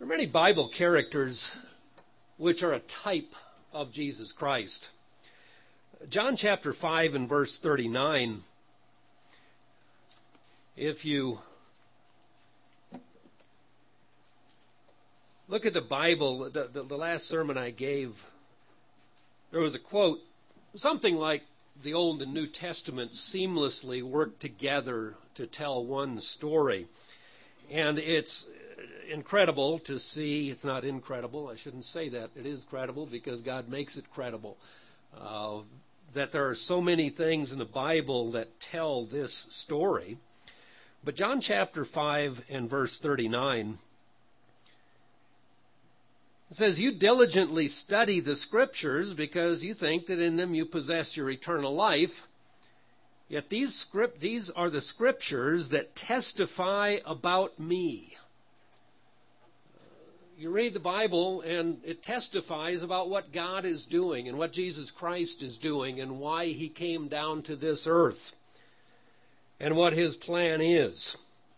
There are many Bible characters which are a type of Jesus Christ. John chapter 5 and verse 39, if you look at the Bible, the last sermon I gave, there was a quote, something like the Old and New Testament seamlessly work together to tell one story. And it's incredible to see, it's not incredible, I shouldn't say that, it is credible because God makes it credible, that there are so many things in the Bible that tell this story. But John chapter 5 and verse 39, it says, "You diligently study the Scriptures because you think that in them you possess your eternal life. Yet these are the Scriptures that testify about me." You read the Bible and it testifies about what God is doing and what Jesus Christ is doing and why he came down to this earth and what his plan is.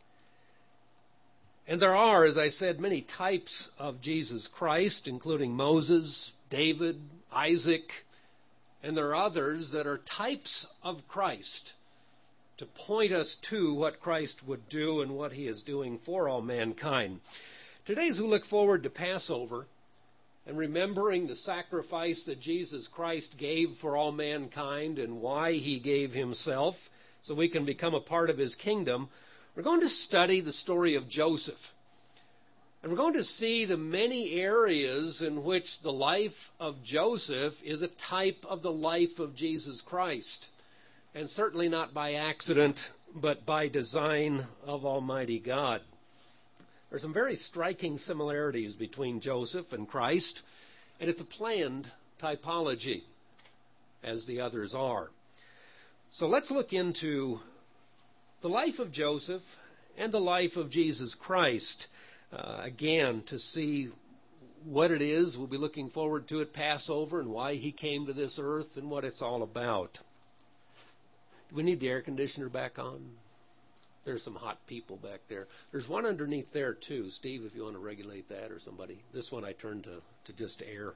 And there are, as I said, many types of Jesus Christ, including Moses, David, Isaac, and there are others that are types of Christ to point us to what Christ would do and what he is doing for all mankind. Today, as we look forward to Passover and remembering the sacrifice that Jesus Christ gave for all mankind and why he gave himself so we can become a part of his kingdom, we're going to study the story of Joseph. And we're going to see the many areas in which the life of Joseph is a type of the life of Jesus Christ. And certainly not by accident, but by design of Almighty God. There's some very striking similarities between Joseph and Christ, and it's a planned typology, as the others are. So let's look into the life of Joseph and the life of Jesus Christ, again, to see what it is. We'll be looking forward to at Passover and why he came to this earth and what it's all about. Do we need the air conditioner back on? There's some hot people back there. There's one underneath there, too. Steve, if you want to regulate that or somebody. This one I turned to just air.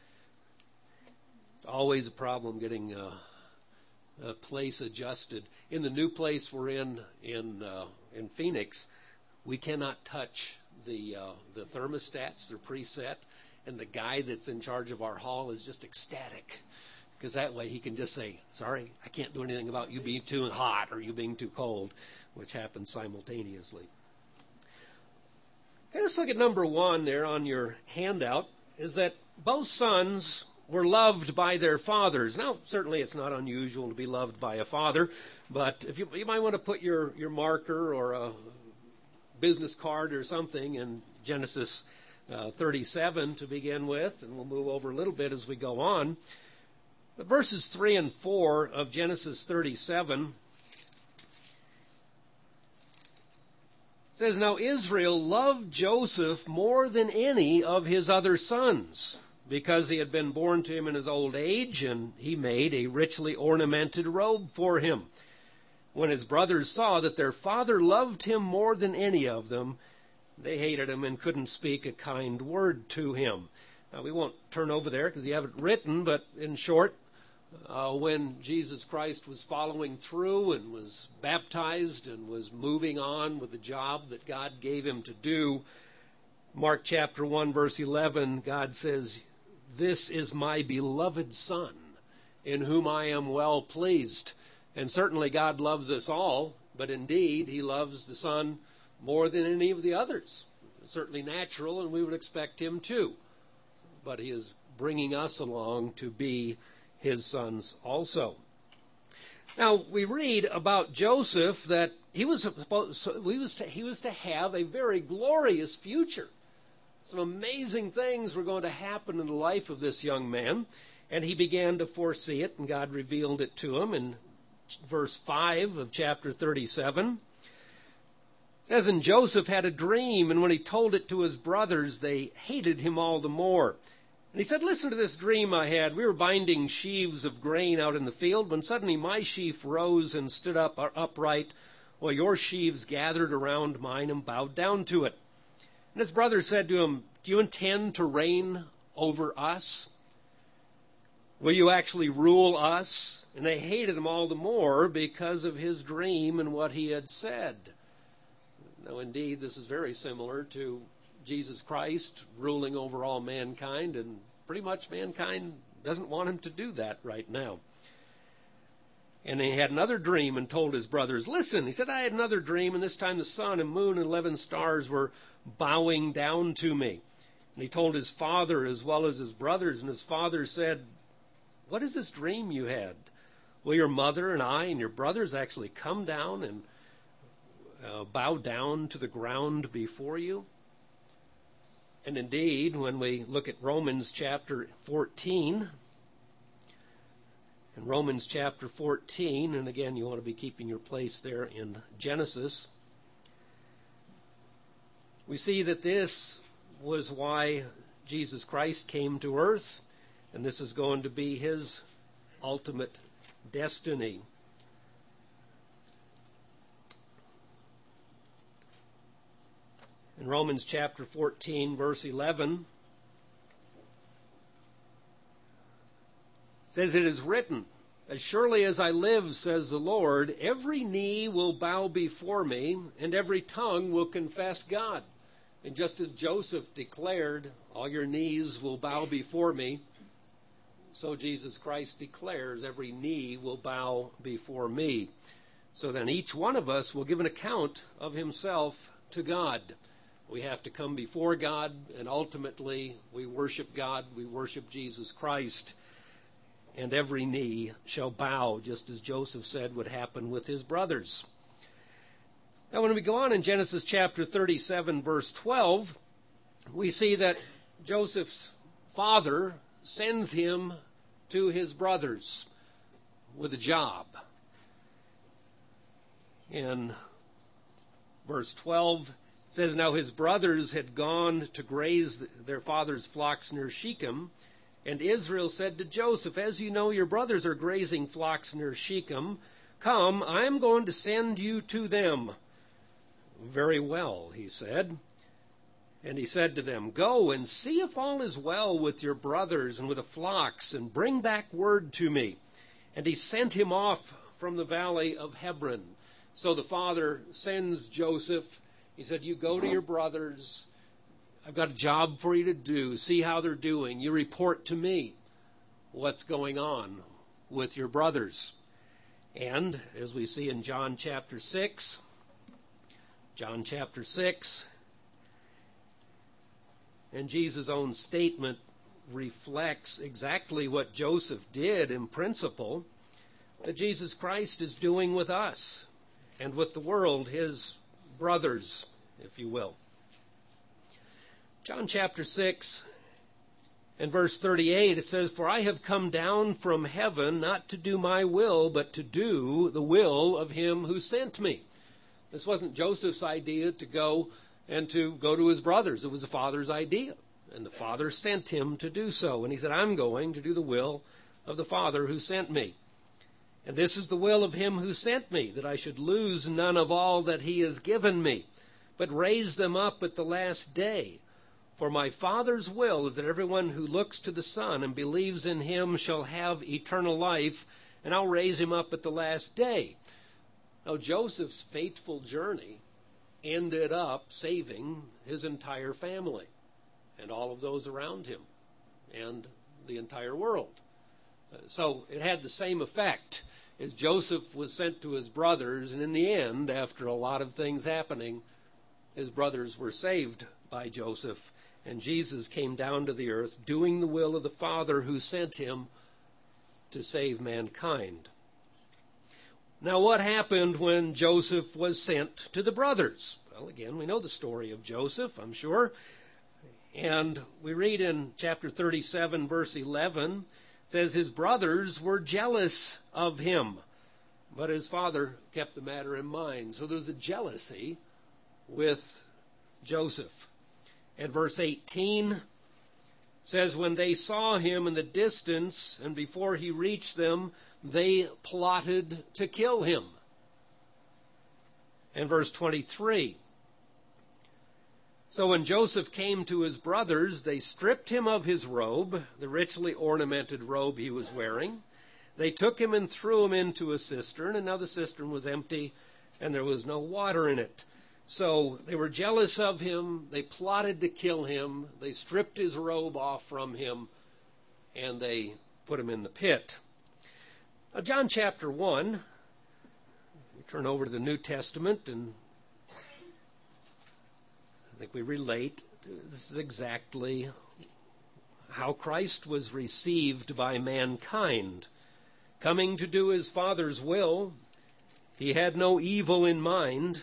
It's always a problem getting a place adjusted. In the new place we're in Phoenix, we cannot touch the thermostats. They're preset. And the guy that's in charge of our hall is just ecstatic. Because that way he can just say, "Sorry, I can't do anything about you being too hot or you being too cold," which happens simultaneously. Okay, let's look at number 1 there on your handout, is that both sons were loved by their fathers. Now, certainly it's not unusual to be loved by a father, but if you might want to put your marker or a business card or something in Genesis 37 to begin with, and we'll move over a little bit as we go on. But verses 3 and 4 of Genesis 37 says, "Now Israel loved Joseph more than any of his other sons, because he had been born to him in his old age, and he made a richly ornamented robe for him. When his brothers saw that their father loved him more than any of them, they hated him and couldn't speak a kind word to him." Now, we won't turn over there because you have it written, but in short, when Jesus Christ was following through and was baptized and was moving on with the job that God gave him to do, Mark chapter 1, verse 11, God says, "This is my beloved Son, in whom I am well pleased." And certainly God loves us all, but indeed he loves the Son more than any of the others. It's certainly natural, and we would expect him to. But he is bringing us along to be his sons also. Now, we read about Joseph that he was to have a very glorious future. Some amazing things were going to happen in the life of this young man, and he began to foresee it, and God revealed it to him in verse 5 of chapter 37. It says, "And Joseph had a dream, and when he told it to his brothers, they hated him all the more. And he said, 'Listen to this dream I had. We were binding sheaves of grain out in the field, when suddenly my sheaf rose and stood upright, while your sheaves gathered around mine and bowed down to it. And his brothers said to him, "Do you intend to reign over us? Will you actually rule us?" And they hated him all the more because of his dream and what he had said. Now, indeed, this is very similar to Jesus Christ ruling over all mankind, and pretty much mankind doesn't want him to do that right now. And he had another dream and told his brothers, "Listen," he said, "I had another dream, and this time the sun and moon and 11 stars were bowing down to me." And he told his father as well as his brothers, and his father said, "What is this dream you had? Will your mother and I and your brothers actually come down and bow down to the ground before you?" And indeed, when we look at Romans chapter 14, in Romans chapter 14, and again, you want to be keeping your place there in Genesis, we see that this was why Jesus Christ came to earth, and this is going to be his ultimate destiny. In Romans chapter 14, verse 11, it says, "It is written, as surely as I live, says the Lord, every knee will bow before me, and every tongue will confess God." And just as Joseph declared, "All your knees will bow before me," so Jesus Christ declares, "Every knee will bow before me." So then each one of us will give an account of himself to God. We have to come before God, and ultimately we worship God, we worship Jesus Christ, and every knee shall bow, just as Joseph said would happen with his brothers. Now when we go on in Genesis chapter 37, verse 12, we see that Joseph's father sends him to his brothers with a job. In verse 12, it says, "Now his brothers had gone to graze their father's flocks near Shechem, and Israel said to Joseph, 'As you know, your brothers are grazing flocks near Shechem. Come, I am going to send you to them.' 'Very well,' he said. And he said to them, 'Go and see if all is well with your brothers and with the flocks, and bring back word to me.' And he sent him off from the valley of Hebron." So the father sends Joseph. He said, "You go to your brothers. I've got a job for you to do. See how they're doing. You report to me what's going on with your brothers." And as we see in John chapter 6, and Jesus' own statement reflects exactly what Joseph did in principle, that Jesus Christ is doing with us and with the world, his brothers, if you will. John chapter 6 and verse 38, it says, "For I have come down from heaven not to do my will, but to do the will of him who sent me." This wasn't Joseph's idea to go to his brothers. It was the father's idea. And the father sent him to do so. And he said, "I'm going to do the will of the Father who sent me. And this is the will of him who sent me, that I should lose none of all that he has given me, but raise them up at the last day. For my Father's will is that everyone who looks to the Son and believes in him shall have eternal life, and I'll raise him up at the last day." Now, Joseph's fateful journey ended up saving his entire family and all of those around him and the entire world. So it had the same effect as Joseph was sent to his brothers, and in the end, after a lot of things happening, his brothers were saved by Joseph, and Jesus came down to the earth doing the will of the Father who sent him to save mankind. Now, what happened when Joseph was sent to the brothers? Well, again, we know the story of Joseph, I'm sure. And we read in chapter 37, verse 11, it says, "His brothers were jealous of him, but his father kept the matter in mind." So there's a jealousy with Joseph. And verse 18 says, "When they saw him in the distance, and before he reached them, they plotted to kill him." And verse 23, So when Joseph came to his brothers, they stripped him of his robe, the richly ornamented robe he was wearing. They took him and threw him into a cistern, and now the cistern was empty, and there was no water in it. So they were jealous of him. They plotted to kill him. They stripped his robe off from him, and they put him in the pit. Now, John chapter 1, we turn over to the New Testament, and I think we relate. This is exactly how Christ was received by mankind. Coming to do his Father's will, he had no evil in mind.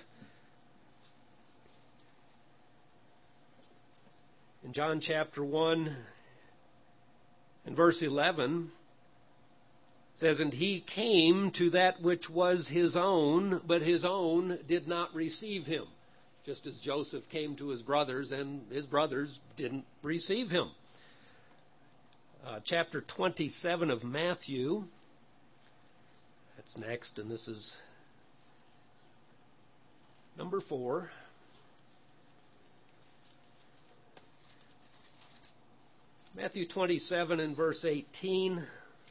In John chapter 1 and verse 11, it says, "And he came to that which was his own, but his own did not receive him." Just as Joseph came to his brothers, and his brothers didn't receive him. Chapter 27 of Matthew. That's next, and this is number 4. Matthew 27 and verse 18.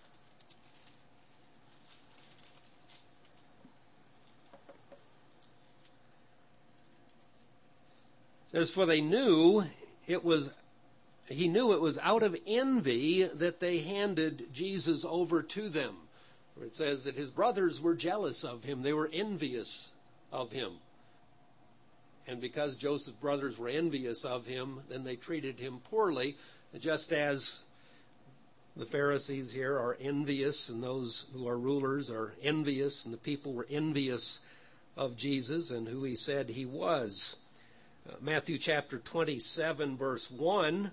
Says, "For he knew it was out of envy that they handed Jesus over to them." Where it says that his brothers were jealous of him. They were envious of him. And because Joseph's brothers were envious of him, then they treated him poorly, just as the Pharisees here are envious, and those who are rulers are envious, and the people were envious of Jesus and who he said he was. Matthew chapter 27, verse 1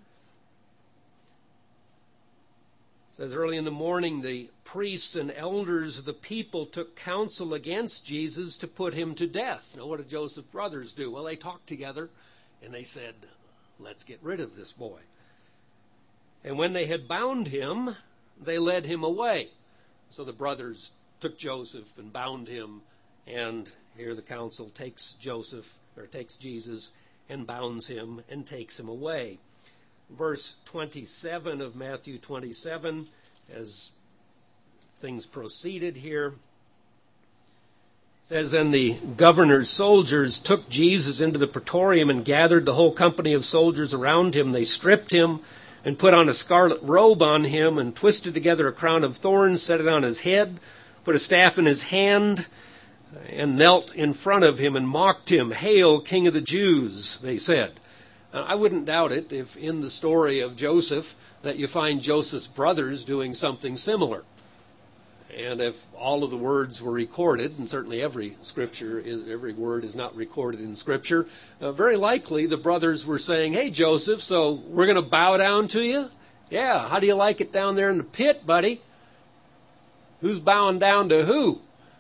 says, "Early in the morning the priests and elders of the people took counsel against Jesus to put him to death." Now, what did Joseph's brothers do? Well, they talked together and they said, "Let's get rid of this boy." And when they had bound him, they led him away. So the brothers took Joseph and bound him, and here the council takes Jesus and bounds him and takes him away. Verse 27 of Matthew 27, as things proceeded here, says, "Then the governor's soldiers took Jesus into the praetorium and gathered the whole company of soldiers around him. They stripped him and put on a scarlet robe on him and twisted together a crown of thorns, set it on his head, put a staff in his hand, and knelt in front of him and mocked him. 'Hail, King of the Jews,' they said." I wouldn't doubt it if in the story of Joseph that you find Joseph's brothers doing something similar. And if all of the words were recorded, and certainly every word is not recorded in Scripture, very likely the brothers were saying, "Hey, Joseph, so we're going to bow down to you? Yeah, how do you like it down there in the pit, buddy? Who's bowing down to who?"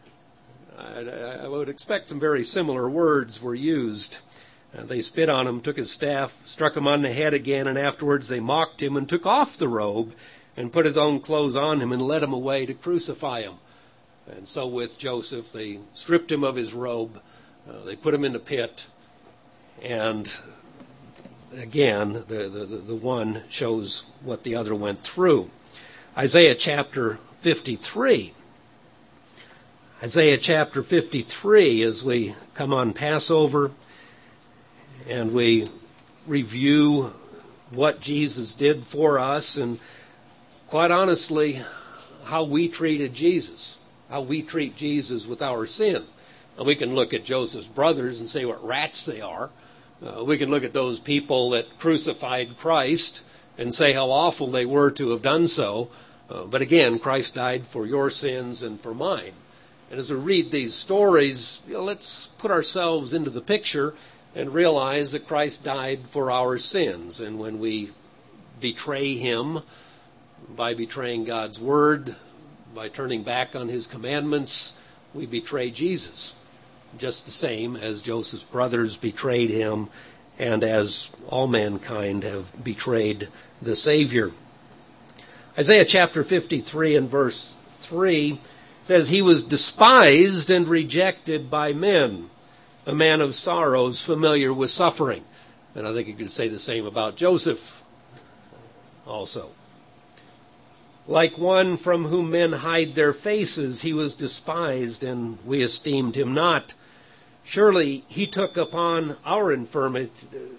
I would expect some very similar words were used. They spit on him, took his staff, struck him on the head again, and afterwards they mocked him and took off the robe and put his own clothes on him and led him away to crucify him. And so with Joseph, they stripped him of his robe, they put him in the pit, and again, the one shows what the other went through. Isaiah chapter 53. Isaiah chapter 53, as we come on Passover and we review what Jesus did for us, and quite honestly, how we treated Jesus, how we treat Jesus with our sin. And we can look at Joseph's brothers and say what rats they are. We can look at those people that crucified Christ and say how awful they were to have done so. But again, Christ died for your sins and for mine. And as we read these stories, let's put ourselves into the picture and realize that Christ died for our sins. And when we betray him by betraying God's word, by turning back on his commandments, we betray Jesus, just the same as Joseph's brothers betrayed him and as all mankind have betrayed the Savior. Isaiah chapter 53 and verse 3 says, "He was despised and rejected by men, a man of sorrows, familiar with suffering." And I think you could say the same about Joseph also. Like one from whom men hide their faces, he was despised, and we esteemed him not. Surely he took up our infirmities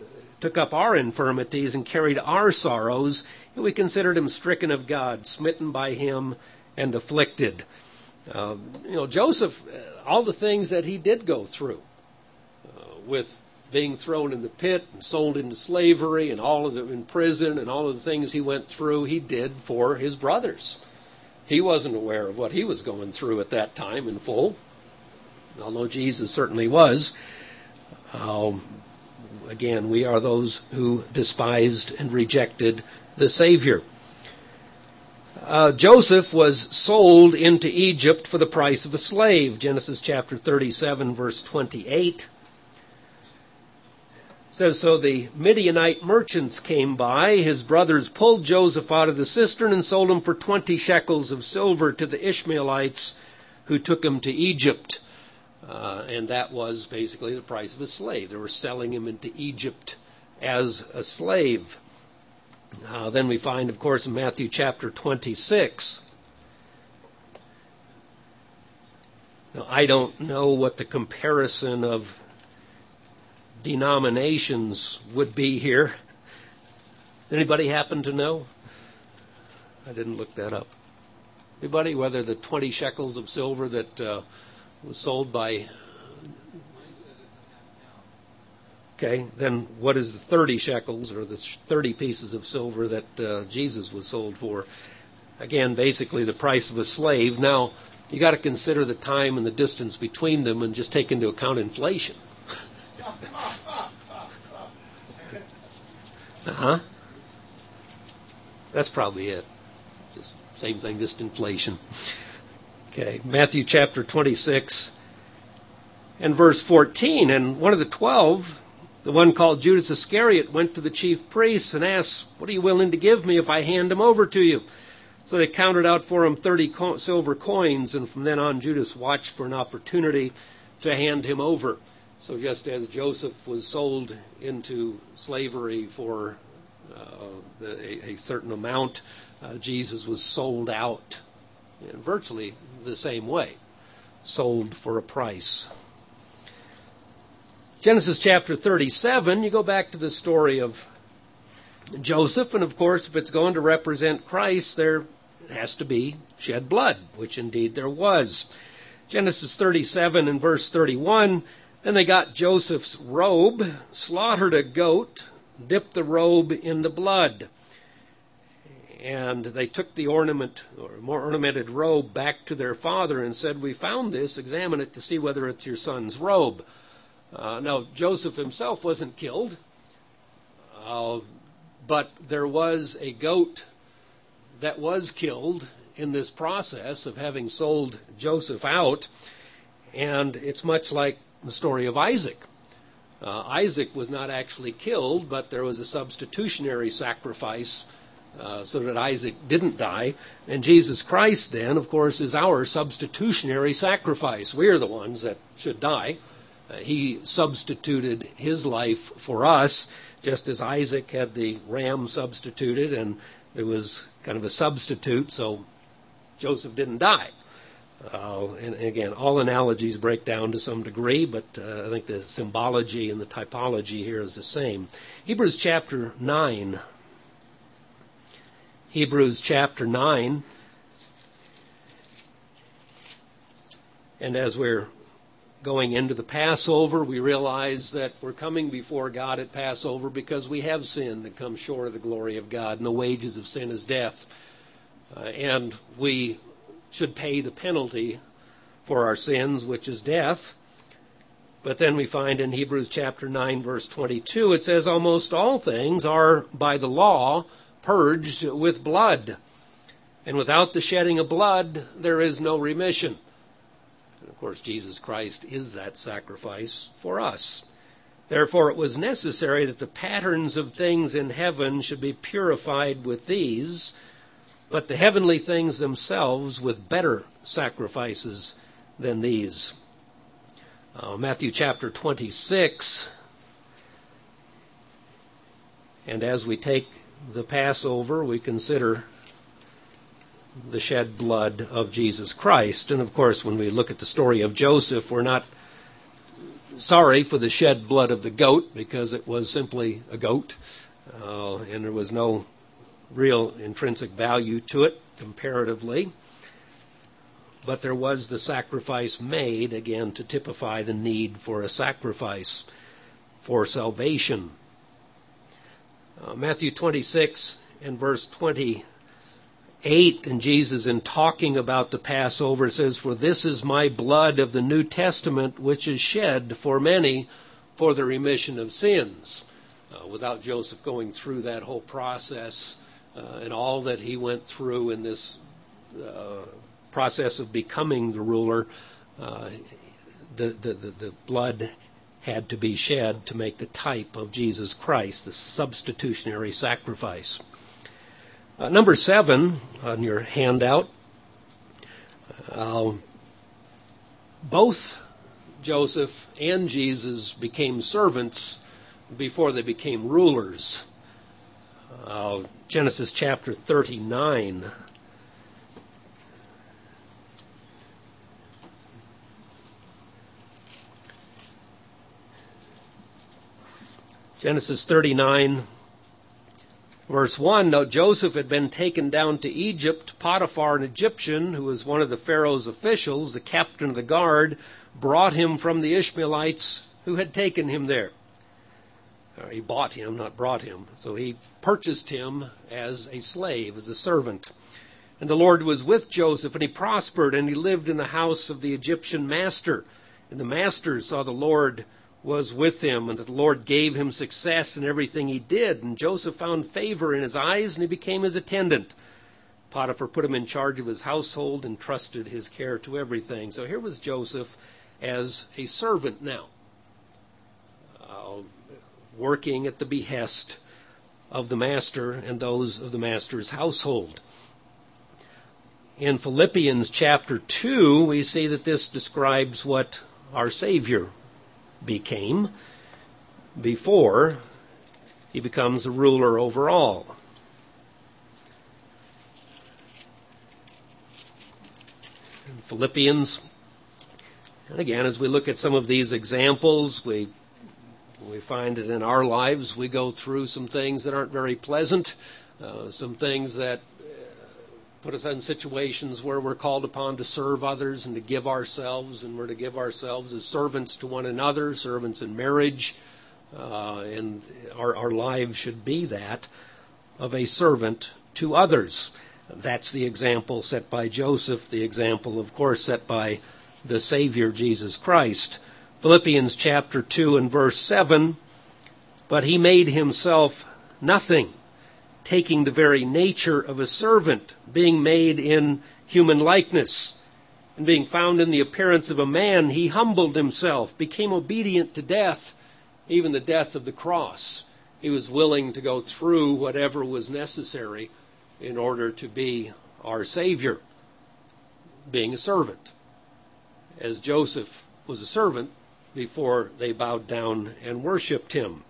and carried our sorrows, and we considered him stricken of God, smitten by him, and afflicted. Joseph, all the things that he did go through, with being thrown in the pit and sold into slavery and all of them in prison and all of the things he went through, he did for his brothers. He wasn't aware of what he was going through at that time in full, although Jesus certainly was. Again, we are those who despised and rejected the Savior. Joseph was sold into Egypt for the price of a slave. Genesis chapter 37, verse 28. It says, so the Midianite merchants came by. His brothers pulled Joseph out of the cistern and sold him for 20 shekels of silver to the Ishmaelites who took him to Egypt. And that was basically the price of a slave. They were selling him into Egypt as a slave. Then we find, of course, in Matthew chapter 26. Now, I don't know what the comparison of denominations would be here. Anybody happen to know? I didn't look that up. Anybody? Whether the 20 shekels of silver that was sold by... Okay, then what is the 30 shekels or the 30 pieces of silver that Jesus was sold for? Again, basically the price of a slave. Now, you got to consider the time and the distance between them and just take into account inflation. That's probably it. Just same thing, just inflation. Okay, Matthew chapter 26 and verse 14. And one of the 12, the one called Judas Iscariot, went to the chief priests and asked, what are you willing to give me if I hand him over to you? So they counted out for him 30 silver coins, and from then on Judas watched for an opportunity to hand him over. So just as Joseph was sold into slavery for a certain amount, Jesus was sold out in virtually the same way, sold for a price. Genesis chapter 37, you go back to the story of Joseph, and of course, if it's going to represent Christ, there has to be shed blood, which indeed there was. Genesis 37 and verse 31, and they got Joseph's robe, slaughtered a goat, dipped the robe in the blood. And they took the ornament, or more ornamented robe, back to their father and said, we found this, examine it to see whether it's your son's robe. Now, Joseph himself wasn't killed, but there was a goat that was killed in this process of having sold Joseph out, and it's much like the story of Isaac. Isaac was not actually killed, but there was a substitutionary sacrifice so that Isaac didn't die. And Jesus Christ then, of course, is our substitutionary sacrifice. We are the ones that should die. He substituted his life for us, just as Isaac had the ram substituted, and there was kind of a substitute, so Joseph didn't die. And again, all analogies break down to some degree, but I think the symbology and the typology here is the same. Hebrews chapter 9. Hebrews chapter 9. And as we're going into the Passover, we realize that we're coming before God at Passover because we have sinned and come short of the glory of God, and the wages of sin is death. And we should pay the penalty for our sins, which is death. But then we find in Hebrews chapter 9, verse 22, it says, almost all things are by the law purged with blood, and without the shedding of blood there is no remission. And of course, Jesus Christ is that sacrifice for us. Therefore it was necessary that the patterns of things in heaven should be purified with these, but the heavenly things themselves with better sacrifices than these. Matthew chapter 26 And as we take the Passover, we consider the shed blood of Jesus Christ. And of course, when we look at the story of Joseph, we're not sorry for the shed blood of the goat, because it was simply a goat, and there was no real intrinsic value to it comparatively. But there was the sacrifice made, again, to typify the need for a sacrifice for salvation. Matthew 26 and verse 28, and Jesus, in talking about the Passover, says, "For this is my blood of the New Testament, which is shed for many for the remission of sins." Without Joseph going through that whole process and all that he went through in this process of becoming the ruler, the blood had to be shed to make the type of Jesus Christ, the substitutionary sacrifice. Number 7 on your handout, both Joseph and Jesus became servants before they became rulers. Genesis chapter 39. Genesis 39, verse 1, "Now Joseph had been taken down to Egypt. Potiphar, an Egyptian, who was one of the Pharaoh's officials, the captain of the guard, brought him from the Ishmaelites who had taken him there." He bought him, not brought him. So he purchased him as a slave, as a servant. "And the Lord was with Joseph, and he prospered, and he lived in the house of the Egyptian master. And the master saw the Lord was with him, and that the Lord gave him success in everything he did. And Joseph found favor in his eyes, and he became his attendant. Potiphar put him in charge of his household and trusted his care to everything." So here was Joseph as a servant now, working at the behest of the master and those of the master's household. In Philippians chapter 2, we see that this describes what our Savior became before he becomes a ruler over all. In Philippians, and again, as we look at some of these examples, we find that in our lives we go through some things that aren't very pleasant, some things that put us in situations where we're called upon to serve others and to give ourselves, and we're to give ourselves as servants to one another, servants in marriage, and our lives should be that of a servant to others. That's the example set by Joseph, the example, of course, set by the Savior, Jesus Christ. Philippians chapter 2 and verse 7, "But he made himself nothing, taking the very nature of a servant, being made in human likeness. And being found in the appearance of a man, he humbled himself, became obedient to death, even the death of the cross." He was willing to go through whatever was necessary in order to be our Savior, being a servant, as Joseph was a servant before they bowed down and worshipped him.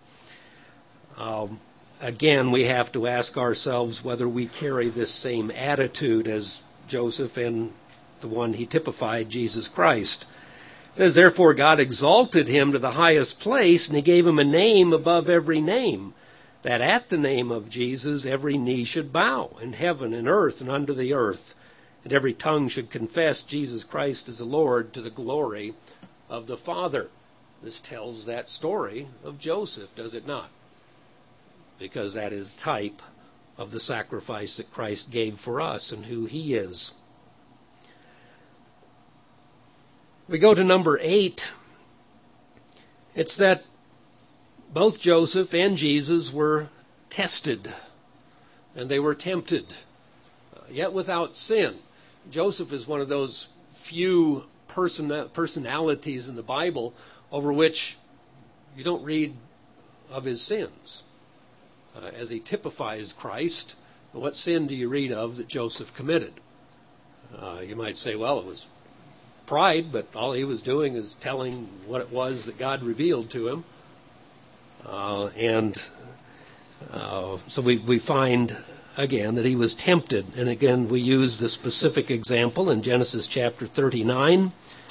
Again, we have to ask ourselves whether we carry this same attitude as Joseph and the one he typified, Jesus Christ. It says, "Therefore God exalted him to the highest place, and he gave him a name above every name, that at the name of Jesus every knee should bow, in heaven and earth and under the earth, and every tongue should confess Jesus Christ is the Lord, to the glory of the Father." This tells that story of Joseph, does it not? Because that is type of the sacrifice that Christ gave for us and who he is. We go to number 8. It's that both Joseph and Jesus were tested, and they were tempted, yet without sin. Joseph is one of those few personalities in the Bible over which you don't read of his sins. As he typifies Christ, what sin do you read of that Joseph committed? You might say, well, it was pride, but all he was doing is telling what it was that God revealed to him. And So we find, again, that he was tempted. And again, we use the specific example in Genesis chapter 39.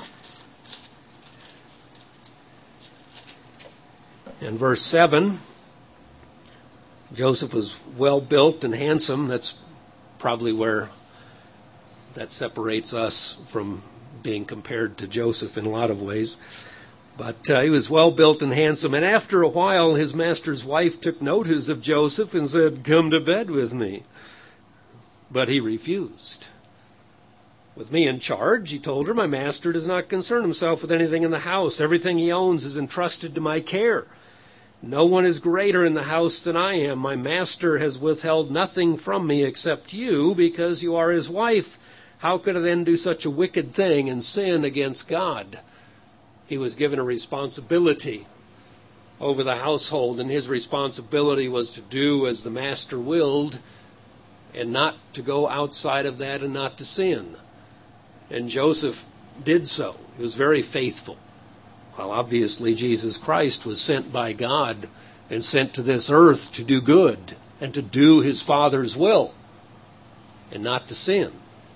In verse 7, Joseph was well built and handsome. That's probably where that separates us from being compared to Joseph in a lot of ways. But he was well built and handsome. And after a while, his master's wife took notice of Joseph and said, "Come to bed with me." But he refused. "With me in charge," he told her, "my master does not concern himself with anything in the house. Everything he owns is entrusted to my care. No one is greater in the house than I am. My master has withheld nothing from me except you, because you are his wife. How could I then do such a wicked thing and sin against God?" He was given a responsibility over the household, and his responsibility was to do as the master willed and not to go outside of that and not to sin. And Joseph did so. He was very faithful. Well, obviously, Jesus Christ was sent by God and sent to this earth to do good and to do his Father's will and not to sin.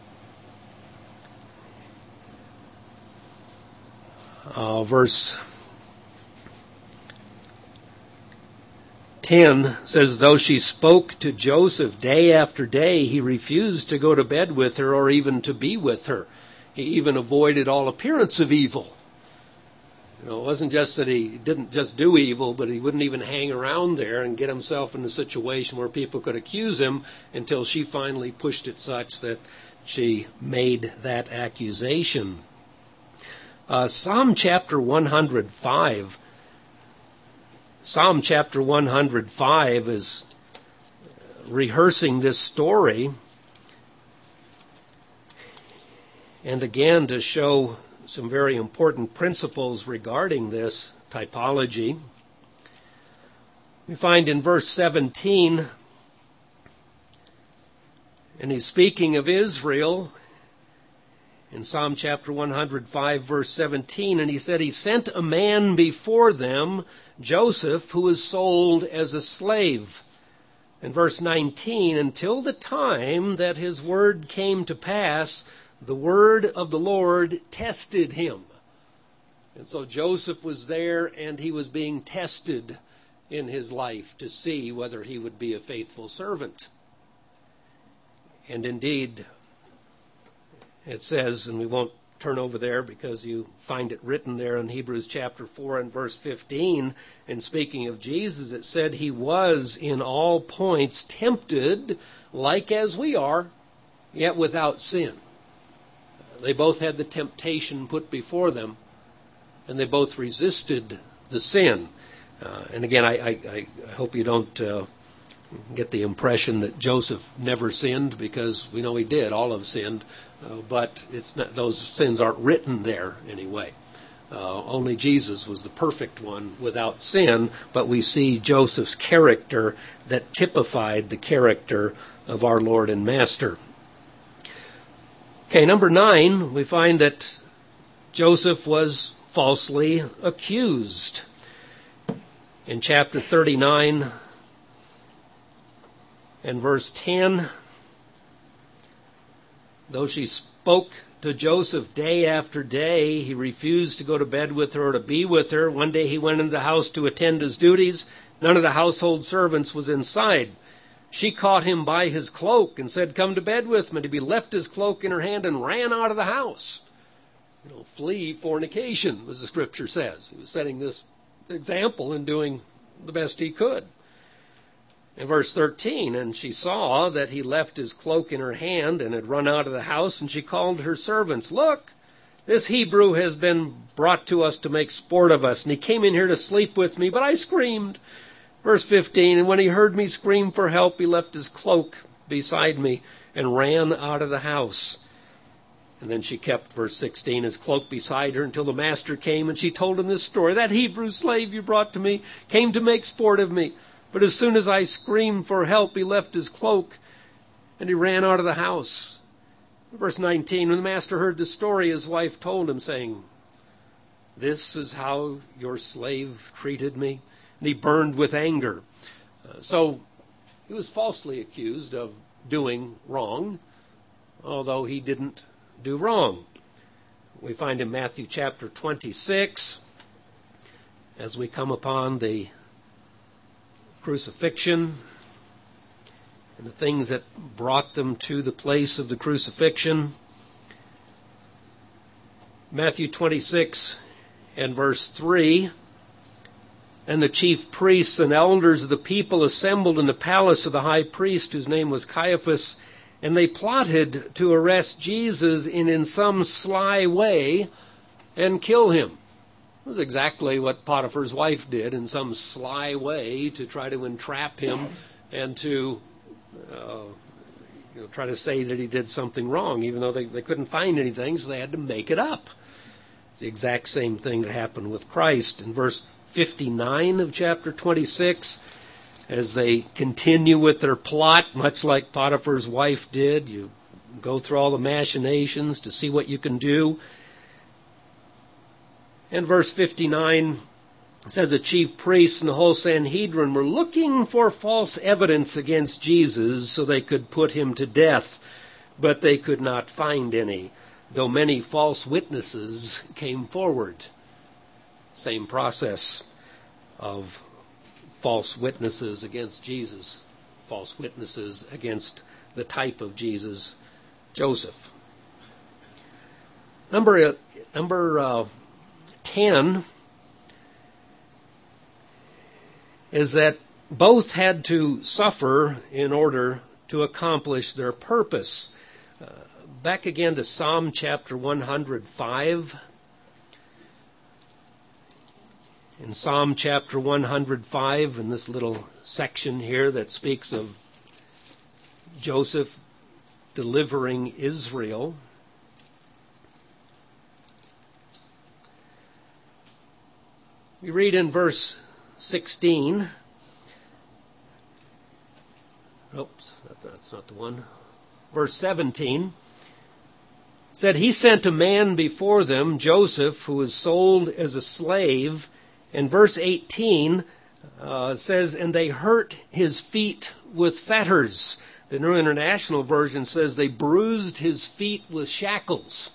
Verse 10 says, "Though she spoke to Joseph day after day, he refused to go to bed with her or even to be with her. He even avoided all appearance of evil." It wasn't just that he didn't just do evil, but he wouldn't even hang around there and get himself in a situation where people could accuse him until she finally pushed it such that she made that accusation. Psalm chapter 105. Psalm chapter 105 is rehearsing this story, and again to show some very important principles regarding this typology. We find in verse 17, and he's speaking of Israel in Psalm chapter 105, verse 17, and he said, "He sent a man before them, Joseph, who was sold as a slave." In verse 19, "Until the time that his word came to pass, the word of the Lord tested him." And so Joseph was there, and he was being tested in his life to see whether he would be a faithful servant. And indeed, it says, and we won't turn over there because you find it written there in Hebrews chapter 4 and verse 15, and speaking of Jesus, it said he was in all points tempted like as we are, yet without sin. They both had the temptation put before them, and they both resisted the sin. And again, I hope you don't get the impression that Joseph never sinned, because we know he did. All have sinned, but it's not, those sins aren't written there anyway. Only Jesus was the perfect one without sin, but we see Joseph's character that typified the character of our Lord and Master. Okay, number 9, we find that Joseph was falsely accused. In chapter 39 and verse 10, "Though she spoke to Joseph day after day, he refused to go to bed with her or to be with her. One day he went into the house to attend his duties. None of the household servants was inside. She caught him by his cloak and said, 'Come to bed with me.' He left his cloak in her hand and ran out of the house." Flee fornication, as the scripture says. He was setting this example and doing the best he could. In verse 13, "And she saw that he left his cloak in her hand and had run out of the house, and she called her servants, 'Look, this Hebrew has been brought to us to make sport of us, and he came in here to sleep with me, but I screamed.' Verse 15, "And when he heard me scream for help, he left his cloak beside me and ran out of the house." And then she kept, verse 16, his cloak beside her until the master came, and she told him this story. "That Hebrew slave you brought to me came to make sport of me. But as soon as I screamed for help, he left his cloak and he ran out of the house." Verse 19, "When the master heard the story, his wife told him, saying, 'This is how your slave treated me.' And he burned with anger. So he was falsely accused of doing wrong, although he didn't do wrong. We find in Matthew chapter 26, as we come upon the crucifixion and the things that brought them to the place of the crucifixion. Matthew 26 and verse 3, "And the chief priests and elders of the people assembled in the palace of the high priest, whose name was Caiaphas, and they plotted to arrest Jesus and in some sly way and kill him." It was exactly what Potiphar's wife did, in some sly way to try to entrap him and to try to say that he did something wrong, even though they couldn't find anything, so they had to make it up. It's the exact same thing that happened with Christ. In verse 59 of chapter 26, as they continue with their plot, much like Potiphar's wife did, you go through all the machinations to see what you can do. In verse 59, it says the chief priests and the whole Sanhedrin were looking for false evidence against Jesus so they could put him to death, but they could not find any, though many false witnesses came forward. Same process of false witnesses against Jesus, false witnesses against the type of Jesus, Joseph. Number 10 is that both had to suffer in order to accomplish their purpose. Back again to Psalm chapter 105. In Psalm chapter 105, in this little section here that speaks of Joseph delivering Israel, we read in verse 16. Oops, that's not the one. Verse 17 said, "He sent a man before them, Joseph, who was sold as a slave." And verse 18 says, "And they hurt his feet with fetters." The New International Version says they bruised his feet with shackles.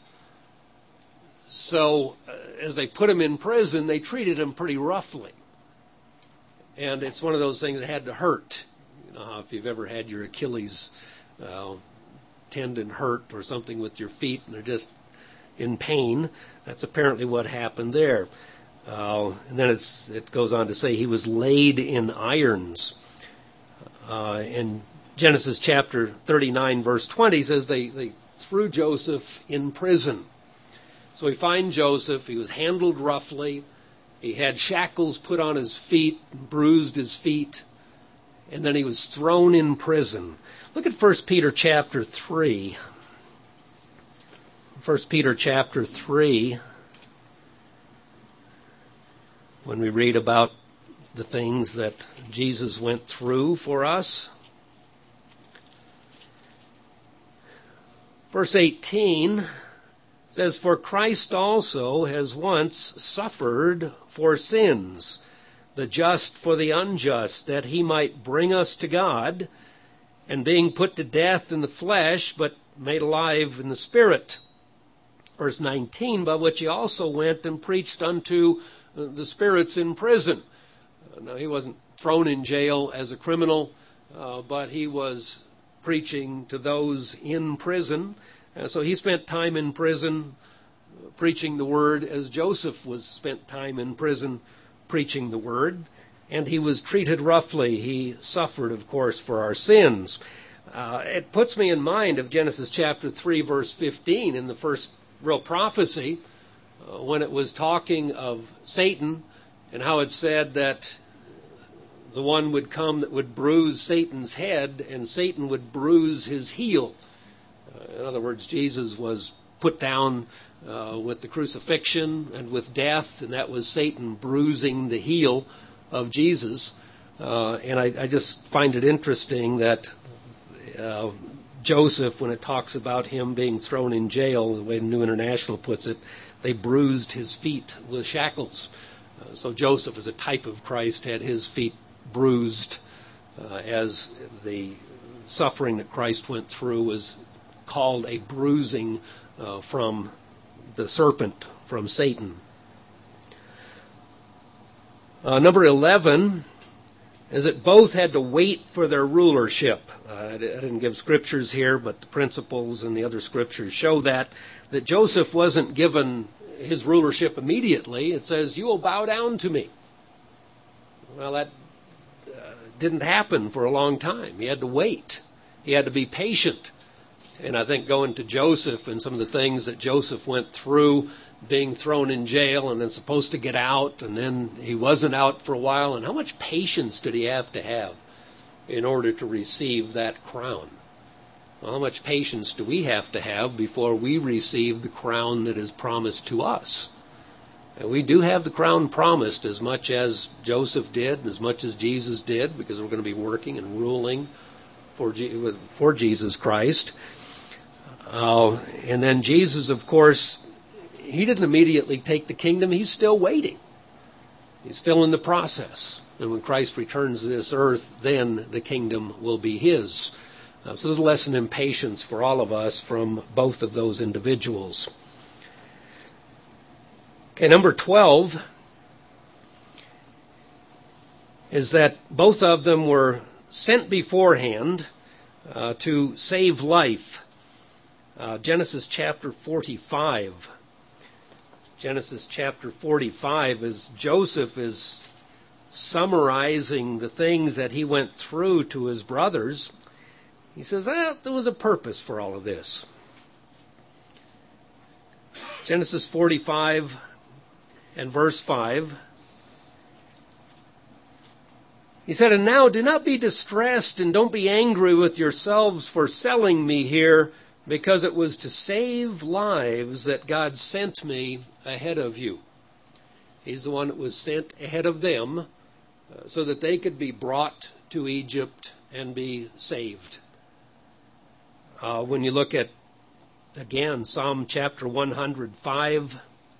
So as they put him in prison, they treated him pretty roughly. And it's one of those things that had to hurt. You know how if you've ever had your Achilles tendon hurt or something with your feet and they're just in pain, that's apparently what happened there. And then it goes on to say he was laid in irons. In Genesis chapter 39, verse 20 says they threw Joseph in prison. So we find Joseph, he was handled roughly, he had shackles put on his feet, bruised his feet, and then he was thrown in prison. Look at 1 Peter chapter 3. 1 Peter chapter 3, when we read about the things that Jesus went through for us. Verse 18 says, "For Christ also has once suffered for sins, the just for the unjust, that he might bring us to God, and being put to death in the flesh, but made alive in the spirit." Verse 19, "By which he also went and preached unto the spirits in prison." Now, he wasn't thrown in jail as a criminal, but he was preaching to those in prison. So he spent time in prison preaching the word, as Joseph was spent time in prison preaching the word. And he was treated roughly. He suffered, of course, for our sins. It puts me in mind of Genesis chapter 3, verse 15, in the first real prophecy, when it was talking of Satan and how it said that the one would come that would bruise Satan's head and Satan would bruise his heel. In other words, Jesus was put down with the crucifixion and with death, and that was Satan bruising the heel of Jesus. And I just find it interesting that Joseph, when it talks about him being thrown in jail, the way the New International puts it, they bruised his feet with shackles. So Joseph, as a type of Christ, had his feet bruised as the suffering that Christ went through was called a bruising from the serpent, from Satan. Number 11 is that both had to wait for their rulership. I didn't give scriptures here, but the principles and the other scriptures show that Joseph wasn't given his rulership immediately. It says, "You will bow down to me." Well, that didn't happen for a long time. He had to wait. He had to be patient. And I think going to Joseph and some of the things that Joseph went through, being thrown in jail and then supposed to get out, and then he wasn't out for a while, and how much patience did he have in order to receive that crown? Well, how much patience do we have to have before we receive the crown that is promised to us? And we do have the crown promised as much as Joseph did, as much as Jesus did, because we're going to be working and ruling for Jesus Christ. And then Jesus, of course, he didn't immediately take the kingdom. He's still waiting. He's still in the process. And when Christ returns to this earth, then the kingdom will be his. So there's a lesson in patience for all of us from both of those individuals. Okay, number 12 is that both of them were sent beforehand to save life. Genesis chapter 45. Genesis chapter 45, as Joseph is summarizing the things that he went through to his brothers, he says, there was a purpose for all of this. Genesis 45 and verse 5. He said, "And now do not be distressed and don't be angry with yourselves for selling me here, because it was to save lives that God sent me ahead of you." He's the one that was sent ahead of them so that they could be brought to Egypt and be saved. When you look at, again, Psalm chapter 105,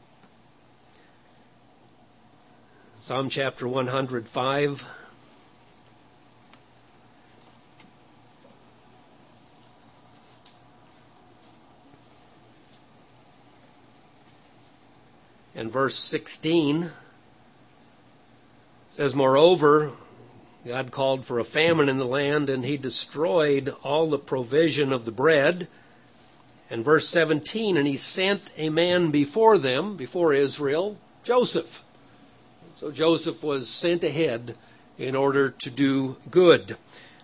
Psalm chapter 105, and verse 16 says, "Moreover, God called for a famine in the land, and he destroyed all the provision of the bread." And verse 17, "And he sent a man before them," before Israel, Joseph. So Joseph was sent ahead in order to do good.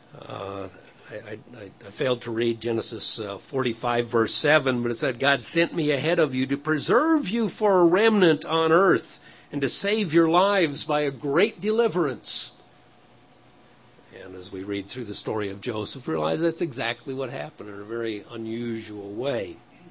I failed to read Genesis 45, verse 7, but it said, "God sent me ahead of you to preserve you for a remnant on earth and to save your lives by a great deliverance." And as we read through the story of Joseph, we realize that's exactly what happened in a very unusual way.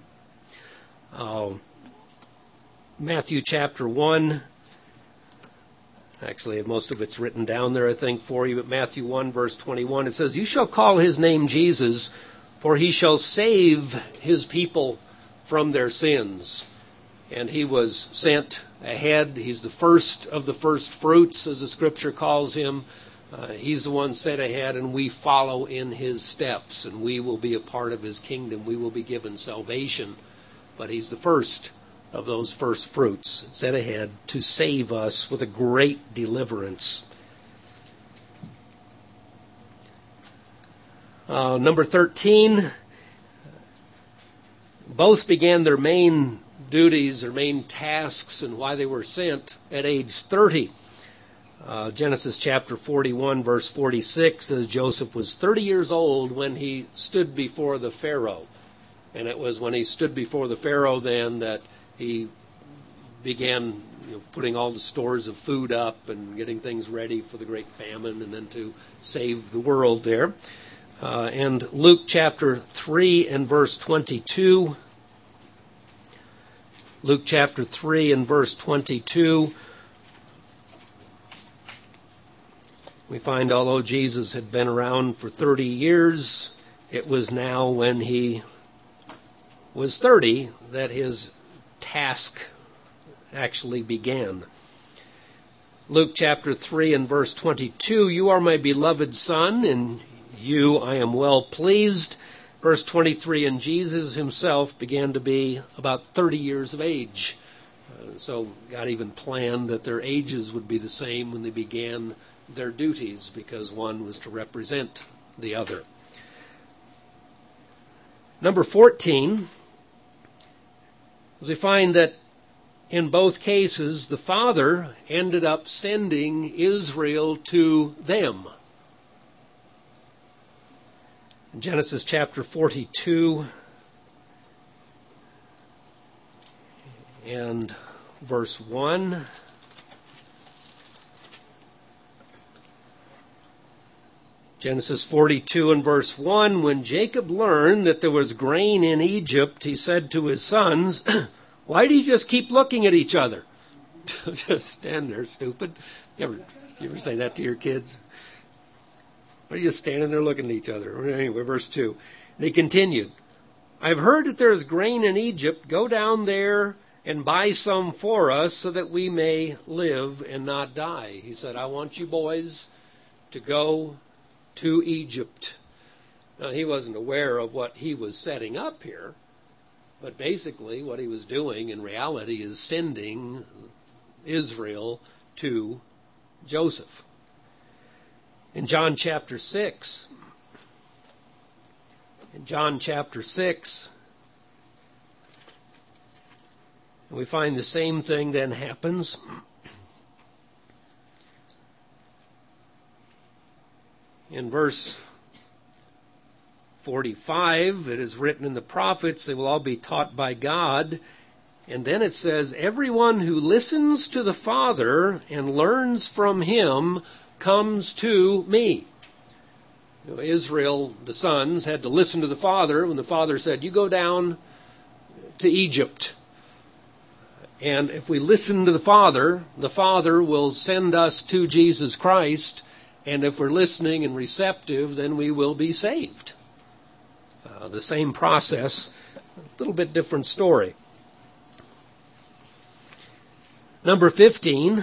Matthew chapter 1. Actually, most of it's written down there, I think, for you. But Matthew 1, verse 21, it says, "You shall call his name Jesus, for he shall save his people from their sins." And he was sent ahead. He's the first of the first fruits, as the scripture calls him. He's the one sent ahead, and we follow in his steps, and we will be a part of his kingdom. We will be given salvation. But he's the first of those first fruits, sent ahead to save us with a great deliverance. Number 13, both began their main duties, their main tasks, and why they were sent at age 30. Genesis chapter 41, verse 46 says Joseph was 30 years old when he stood before the Pharaoh. And it was when he stood before the Pharaoh then that he began putting all the stores of food up and getting things ready for the great famine and then to save the world there. And Luke chapter 3 and verse 22. Luke chapter 3 and verse 22. We find although Jesus had been around for 30 years, it was now when he was 30 that his task actually began. Luke chapter 3 and verse 22, "You are my beloved Son, in you I am well pleased." Verse 23, and Jesus himself began to be about 30 years of age. So God even planned that their ages would be the same when they began their duties, because one was to represent the other. Number 14, we find that in both cases, the Father ended up sending Israel to them. In Genesis chapter 42 and verse 1, Genesis 42 and verse 1, when Jacob learned that there was grain in Egypt, he said to his sons, "Why do you just keep looking at each other?" Just stand there, stupid. You ever say that to your kids? Why are you just standing there looking at each other? Anyway, verse 2. And he continued, "I've heard that there is grain in Egypt. Go down there and buy some for us so that we may live and not die." He said, "I want you boys to go to Egypt." Now, he wasn't aware of what he was setting up here. But basically what he was doing in reality is sending Israel to Joseph. In John chapter 6, we find the same thing then happens. In verse 45, it is written in the prophets, they will all be taught by God. And then it says, everyone who listens to the Father and learns from him comes to me. Israel, the sons, had to listen to the Father when the Father said, you go down to Egypt. And if we listen to the Father will send us to Jesus Christ. And if we're listening and receptive, then we will be saved. The same process, a little bit different story. Number 15,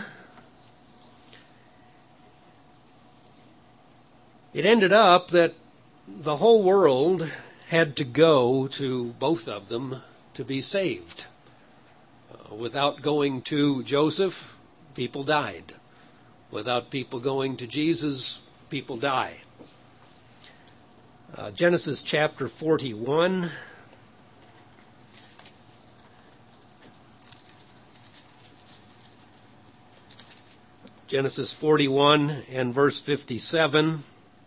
it ended up that the whole world had to go to both of them to be saved. Without going to Joseph, people died. Without people going to Jesus, people die. Genesis chapter 41. Genesis 41 and verse 57.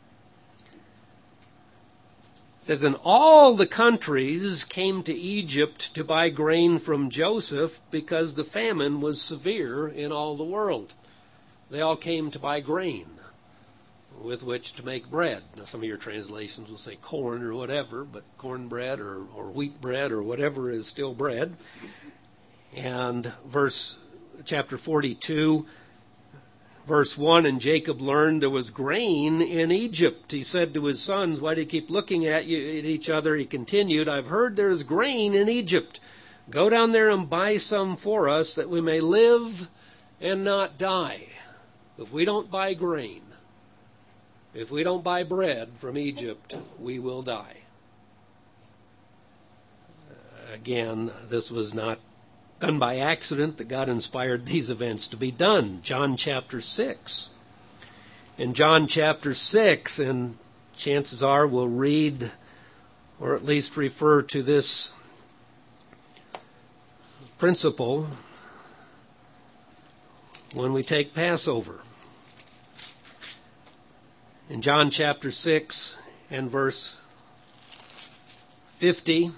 It says, and all the countries came to Egypt to buy grain from Joseph because the famine was severe in all the world. They all came to buy grain with which to make bread. Now, some of your translations will say corn or whatever, but cornbread or wheat bread or whatever is still bread. And chapter 42, verse 1, and Jacob learned there was grain in Egypt. He said to his sons, why do you keep looking at each other? He continued, I've heard there is grain in Egypt. Go down there and buy some for us that we may live and not die. If we don't buy grain, if we don't buy bread from Egypt, we will die. Again, this was not done by accident, that God inspired these events to be done. John chapter 6. In John chapter 6, and chances are we'll read or at least refer to this principle when we take Passover. In John chapter 6 and verse 50,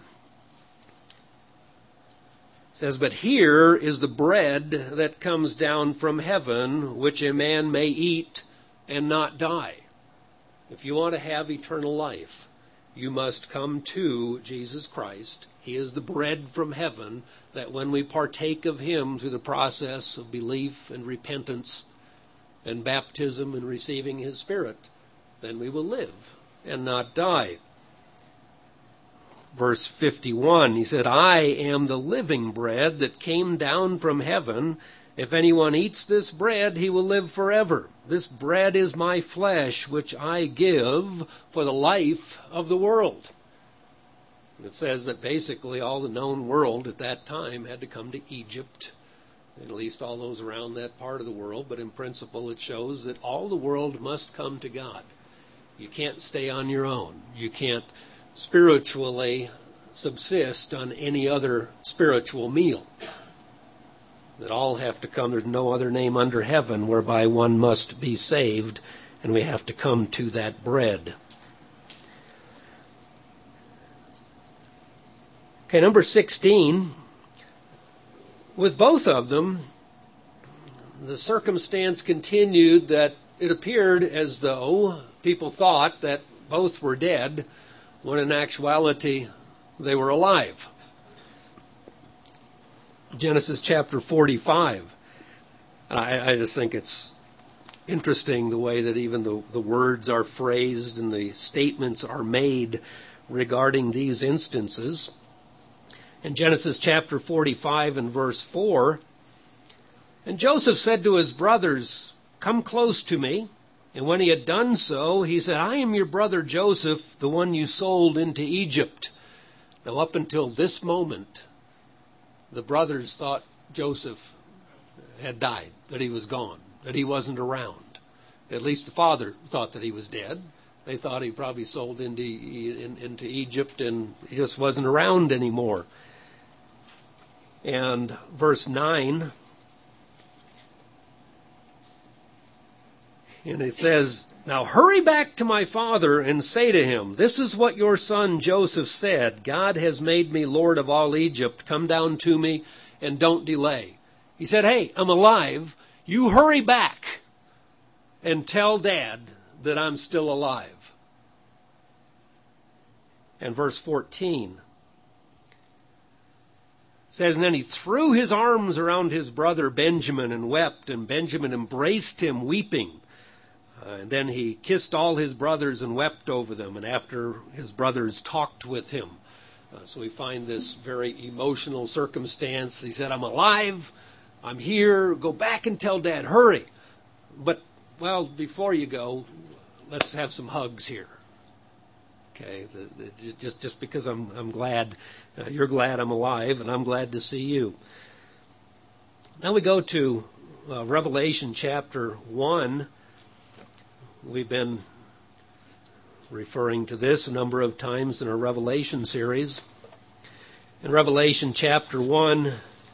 says, but here is the bread that comes down from heaven, which a man may eat and not die. If you want to have eternal life, you must come to Jesus Christ. He is the bread from heaven, that when we partake of him through the process of belief and repentance and baptism and receiving his Spirit, then we will live and not die. Verse 51, he said, I am the living bread that came down from heaven, If anyone eats this bread, he will live forever. This bread is my flesh, which I give for the life of the world. It says that basically all the known world at that time had to come to Egypt, at least all those around that part of the world. But in principle, it shows that all the world must come to God. You can't stay on your own. You can't spiritually subsist on any other spiritual meal. That all have to come. There's no other name under heaven whereby one must be saved, and we have to come to that bread. Okay, number 16. With both of them, the circumstance continued that it appeared as though people thought that both were dead, when in actuality they were alive. Genesis chapter 45. And I just think it's interesting the way that even the words are phrased and the statements are made regarding these instances. In Genesis chapter 45 and verse 4, and Joseph said to his brothers, "Come close to me." And when he had done so, he said, "I am your brother Joseph, the one you sold into Egypt." Now, up until this moment, the brothers thought Joseph had died, that he was gone, that he wasn't around. At least the father thought that he was dead. They thought he probably sold into Egypt and he just wasn't around anymore. And verse 9, and it says, "Now hurry back to my father and say to him, 'This is what your son Joseph said. God has made me Lord of all Egypt. Come down to me and don't delay.'" He said, "Hey, I'm alive. You hurry back and tell Dad that I'm still alive." And verse 14 says, "And then he threw his arms around his brother Benjamin and wept, and Benjamin embraced him weeping. And then he kissed all his brothers and wept over them, and after his brothers talked with him." So we find this very emotional circumstance. He said, "I'm alive, I'm here, go back and tell Dad, hurry. But, well, before you go, let's have some hugs here." Okay, just because I'm glad, you're glad I'm alive, and I'm glad to see you. Now we go to Revelation chapter 1. We've been referring to this a number of times in our Revelation series. In Revelation chapter 1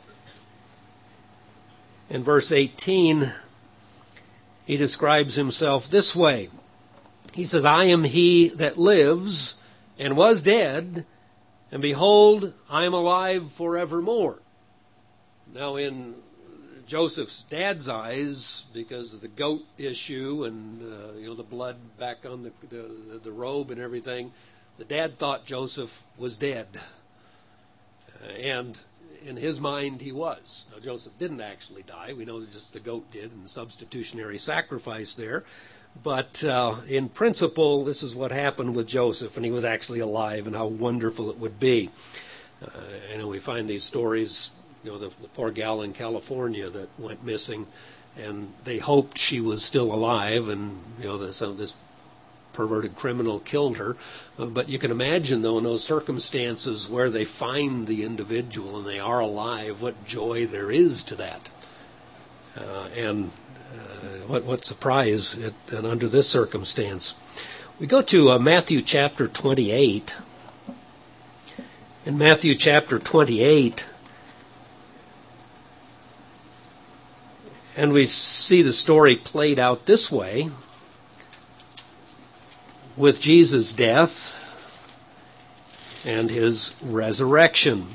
and verse 18, he describes himself this way. He says, "I am he that lives and was dead, and behold, I am alive forevermore." Now in Joseph's dad's eyes, because of the goat issue and the blood back on the robe and everything, the dad thought Joseph was dead. And in his mind, he was. Now, Joseph didn't actually die. We know that just the goat did, and substitutionary sacrifice there. But in principle, this is what happened with Joseph, and he was actually alive, and how wonderful it would be. We find these stories, the poor gal in California that went missing, and they hoped she was still alive, and this perverted criminal killed her. But you can imagine, though, in those circumstances where they find the individual and they are alive, what joy there is to that. What surprise and under this circumstance. We go to Matthew chapter 28. In Matthew chapter 28, and we see the story played out this way, with Jesus' death and his resurrection.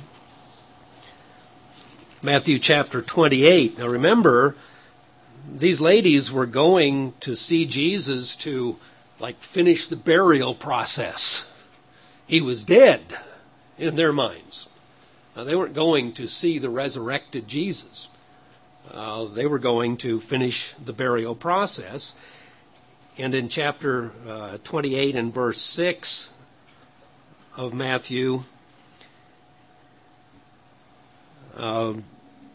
Matthew chapter 28. Now remember, these ladies were going to see Jesus to finish the burial process. He was dead in their minds. Now, they weren't going to see the resurrected Jesus. They were going to finish the burial process. And in chapter 28 and verse 6 of Matthew,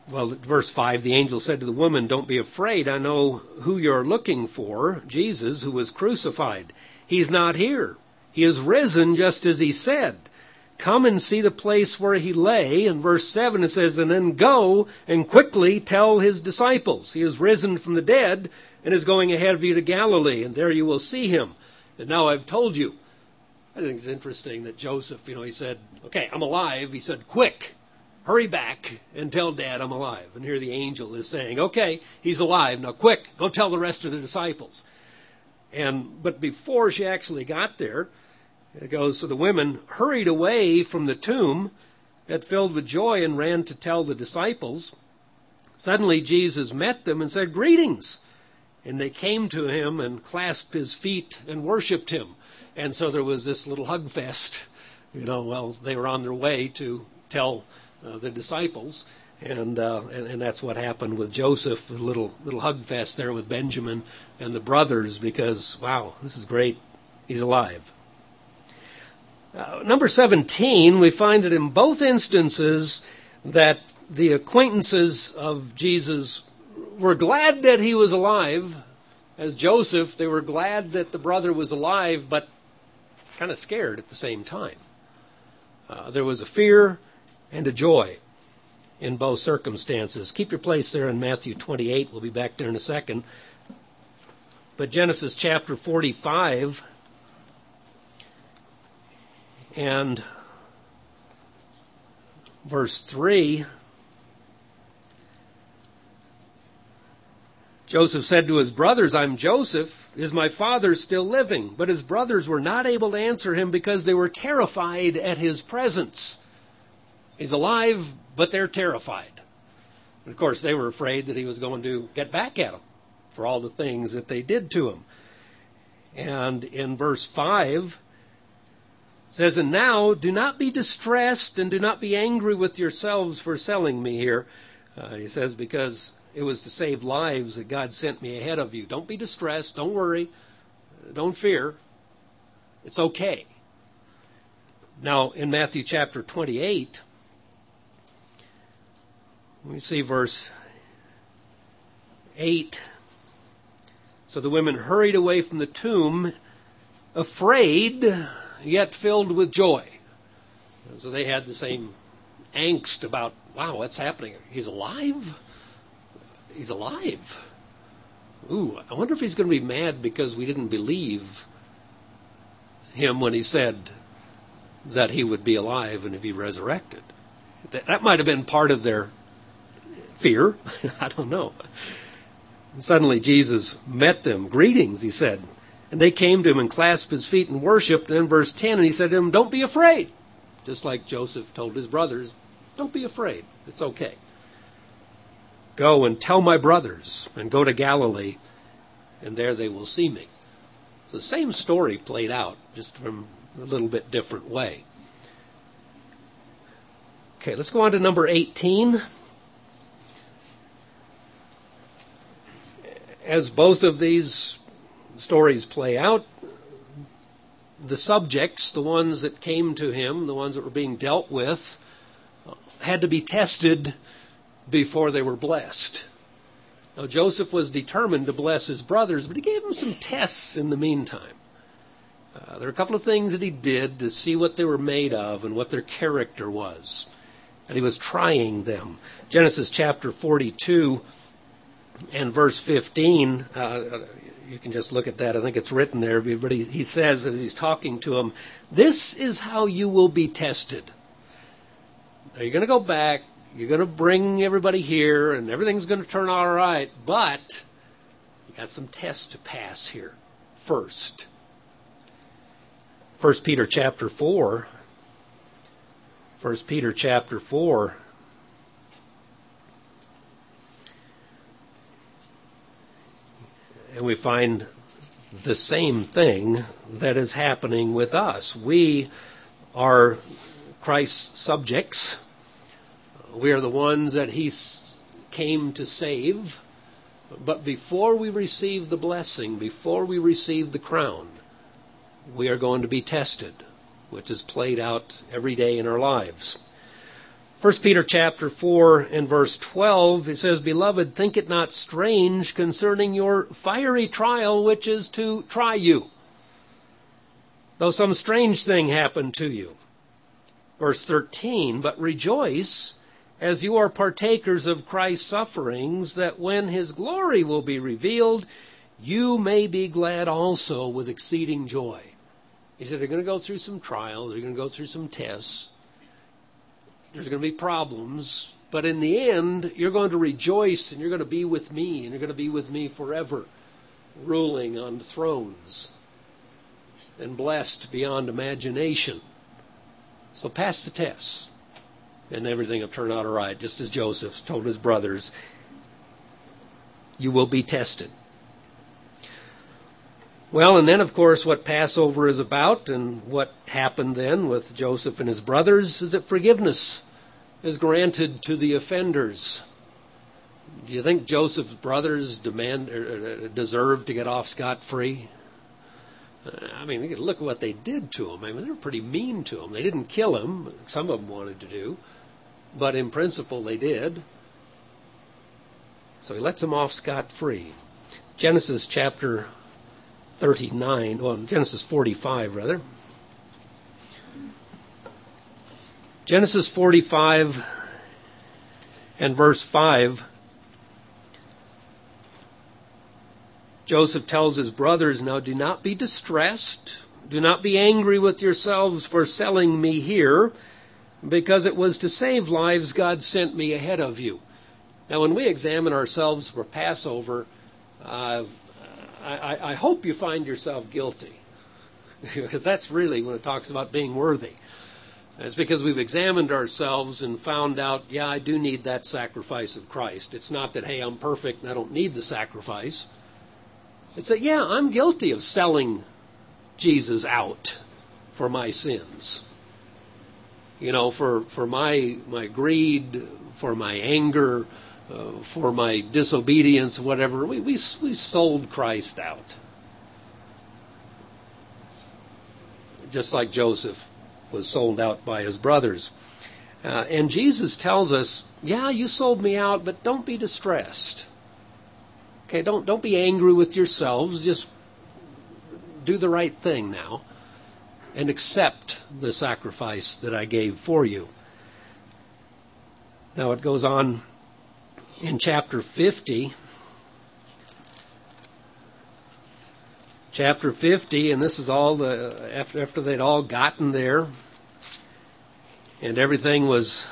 Well, verse 5, the angel said to the woman, "Don't be afraid. I know who you're looking for, Jesus, who was crucified. He's not here. He is risen just as he said. Come and see the place where he lay." In verse 7 it says, "And then go and quickly tell his disciples. He is risen from the dead and is going ahead of you to Galilee, and there you will see him. And now I've told you." I think it's interesting that Joseph, he said, "Okay, I'm alive." He said, "Quick, hurry back and tell Dad I'm alive." And here the angel is saying, "Okay, he's alive. Now quick, go tell the rest of the disciples." But before she actually got there, it goes, "So the women hurried away from the tomb, got filled with joy, and ran to tell the disciples. Suddenly Jesus met them and said, 'Greetings.' And they came to him and clasped his feet and worshipped him." And so there was this little hug fest, while they were on their way to tell the disciples. And that's what happened with Joseph, a little hug fest there with Benjamin and the brothers, because, wow, this is great. He's alive. Number 17, we find that in both instances that the acquaintances of Jesus were glad that he was alive. As Joseph, they were glad that the brother was alive, but kind of scared at the same time. There was a fear and a joy in both circumstances. Keep your place there in Matthew 28. We'll be back there in a second. But Genesis chapter 45 and verse 3, Joseph said to his brothers, "I'm Joseph. Is my father still living?" But his brothers were not able to answer him because they were terrified at his presence. He's alive, but they're terrified. And of course, they were afraid that he was going to get back at them for all the things that they did to him. And in verse 5, it says, "And now do not be distressed and do not be angry with yourselves for selling me here." He says, because it was to save lives that God sent me ahead of you. Don't be distressed. Don't worry. Don't fear. It's okay. Now, in Matthew chapter 28, we see verse 8. "So the women hurried away from the tomb, afraid, yet filled with joy." And so they had the same angst about, wow, what's happening? He's alive? He's alive. Ooh, I wonder if he's going to be mad because we didn't believe him when he said that he would be alive and if he resurrected. That might have been part of their fear. I don't know. And suddenly Jesus met them. "Greetings," he said. And they came to him and clasped his feet and worshipped. And in verse 10, and he said to them, "Don't be afraid." Just like Joseph told his brothers, don't be afraid. It's okay. "Go and tell my brothers and go to Galilee, and there they will see me." So the same story played out, just from a little bit different way. Okay, let's go on to number 18. As both of these stories play out, the subjects, the ones that came to him, the ones that were being dealt with, had to be tested before they were blessed. Now, Joseph was determined to bless his brothers, but he gave them some tests in the meantime. There are a couple of things that he did to see what they were made of and what their character was. And he was trying them. Genesis chapter 42 and verse 15, you can just look at that. I think it's written there. But he says, as he's talking to them, "This is how you will be tested." Now, you're going to go back. You're going to bring everybody here, and everything's going to turn out all right. But you got some tests to pass here first. 1 Peter chapter 4. 1 Peter chapter 4. And we find the same thing that is happening with us. We are Christ's subjects. We are the ones that he came to save. But before we receive the blessing, before we receive the crown, we are going to be tested, which is played out every day in our lives. 1 Peter chapter 4 and verse 12, it says, "Beloved, think it not strange concerning your fiery trial, which is to try you, though some strange thing happen to you." Verse 13, "But rejoice as you are partakers of Christ's sufferings, that when his glory will be revealed, you may be glad also with exceeding joy." He said, you're going to go through some trials, you're going to go through some tests, there's going to be problems, but in the end, you're going to rejoice and you're going to be with me, and you're going to be with me forever, ruling on thrones and blessed beyond imagination. So pass the tests, and everything will turn out all right, just as Joseph told his brothers, you will be tested. Well, and then, of course, what Passover is about and what happened then with Joseph and his brothers is that forgiveness is granted to the offenders. Do you think Joseph's brothers deserved to get off scot-free? I mean, look at what they did to him. I mean, they were pretty mean to him. They didn't kill him. Some of them wanted to do. But in principle, they did. So he lets them off scot-free. Genesis chapter 39, well, Genesis 45, rather. Genesis 45 and verse 5. Joseph tells his brothers, "Now do not be distressed. Do not be angry with yourselves for selling me here, because it was to save lives God sent me ahead of you." Now, when we examine ourselves for Passover, I hope you find yourself guilty, because that's really when it talks about being worthy. It's because we've examined ourselves and found out, yeah, I do need that sacrifice of Christ. It's not that, hey, I'm perfect and I don't need the sacrifice. It's that, yeah, I'm guilty of selling Jesus out for my sins. You know, for my greed, for my anger, for my disobedience, whatever. We sold Christ out. Just like Joseph was sold out by his brothers. And Jesus tells us, yeah, you sold me out, but don't be distressed. Okay, don't be angry with yourselves. Just do the right thing now and accept the sacrifice that I gave for you. Now it goes on in chapter 50. Chapter 50, and this is all after they'd all gotten there and everything was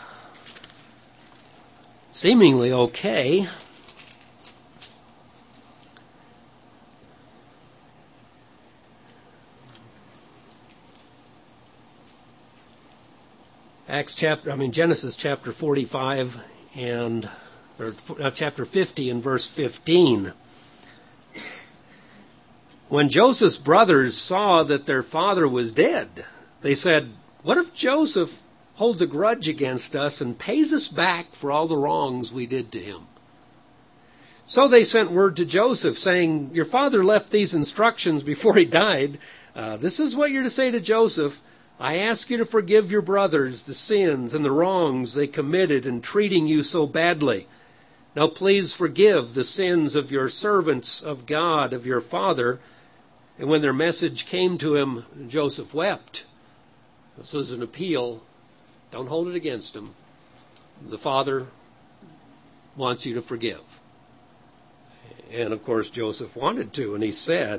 seemingly okay. Genesis chapter 45 chapter 50 and verse 15. When Joseph's brothers saw that their father was dead, they said, "What if Joseph holds a grudge against us and pays us back for all the wrongs we did to him?" So they sent word to Joseph, saying, "Your father left these instructions before he died. This is what you're to say to Joseph. I ask you to forgive your brothers the sins and the wrongs they committed in treating you so badly. Now please forgive the sins of your servants of God, of your father." And when their message came to him, Joseph wept. This is an appeal. Don't hold it against him. The Father wants you to forgive. And of course Joseph wanted to, and he said,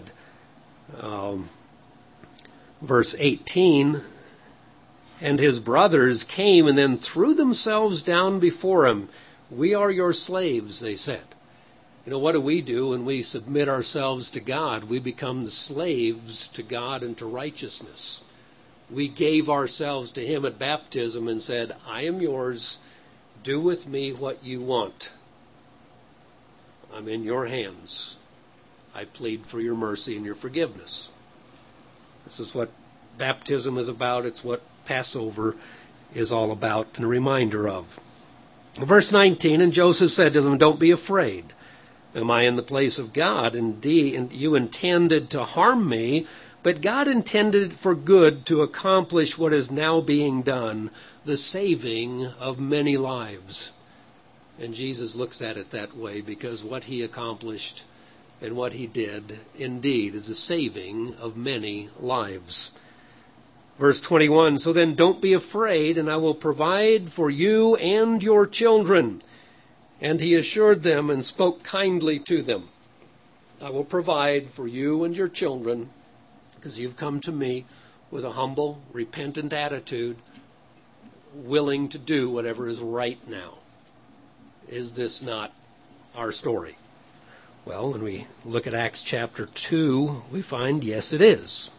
verse 18, "And his brothers came and then threw themselves down before him. 'We are your slaves,' they said." You know, what do we do when we submit ourselves to God? We become the slaves to God and to righteousness. We gave ourselves to him at baptism and said, "I am yours. Do with me what you want. I'm in your hands. I plead for your mercy and your forgiveness." This is what baptism is about. It's what Passover is all about and a reminder of. Verse 19, "And Joseph said to them, 'Don't be afraid. Am I in the place of God? Indeed, and you intended to harm me, But God intended it for good to accomplish what is now being done, the saving of many lives. And Jesus looks at it that way because what he accomplished and what he did indeed is the saving of many lives. Verse 21, so then don't be afraid, and I will provide for you and your children. And he assured them and spoke kindly to them. I will provide for you and your children, because you've come to me with a humble, repentant attitude, willing to do whatever is right now. Is this not our story? Well, when we look at Acts chapter 2, we find, yes, it is.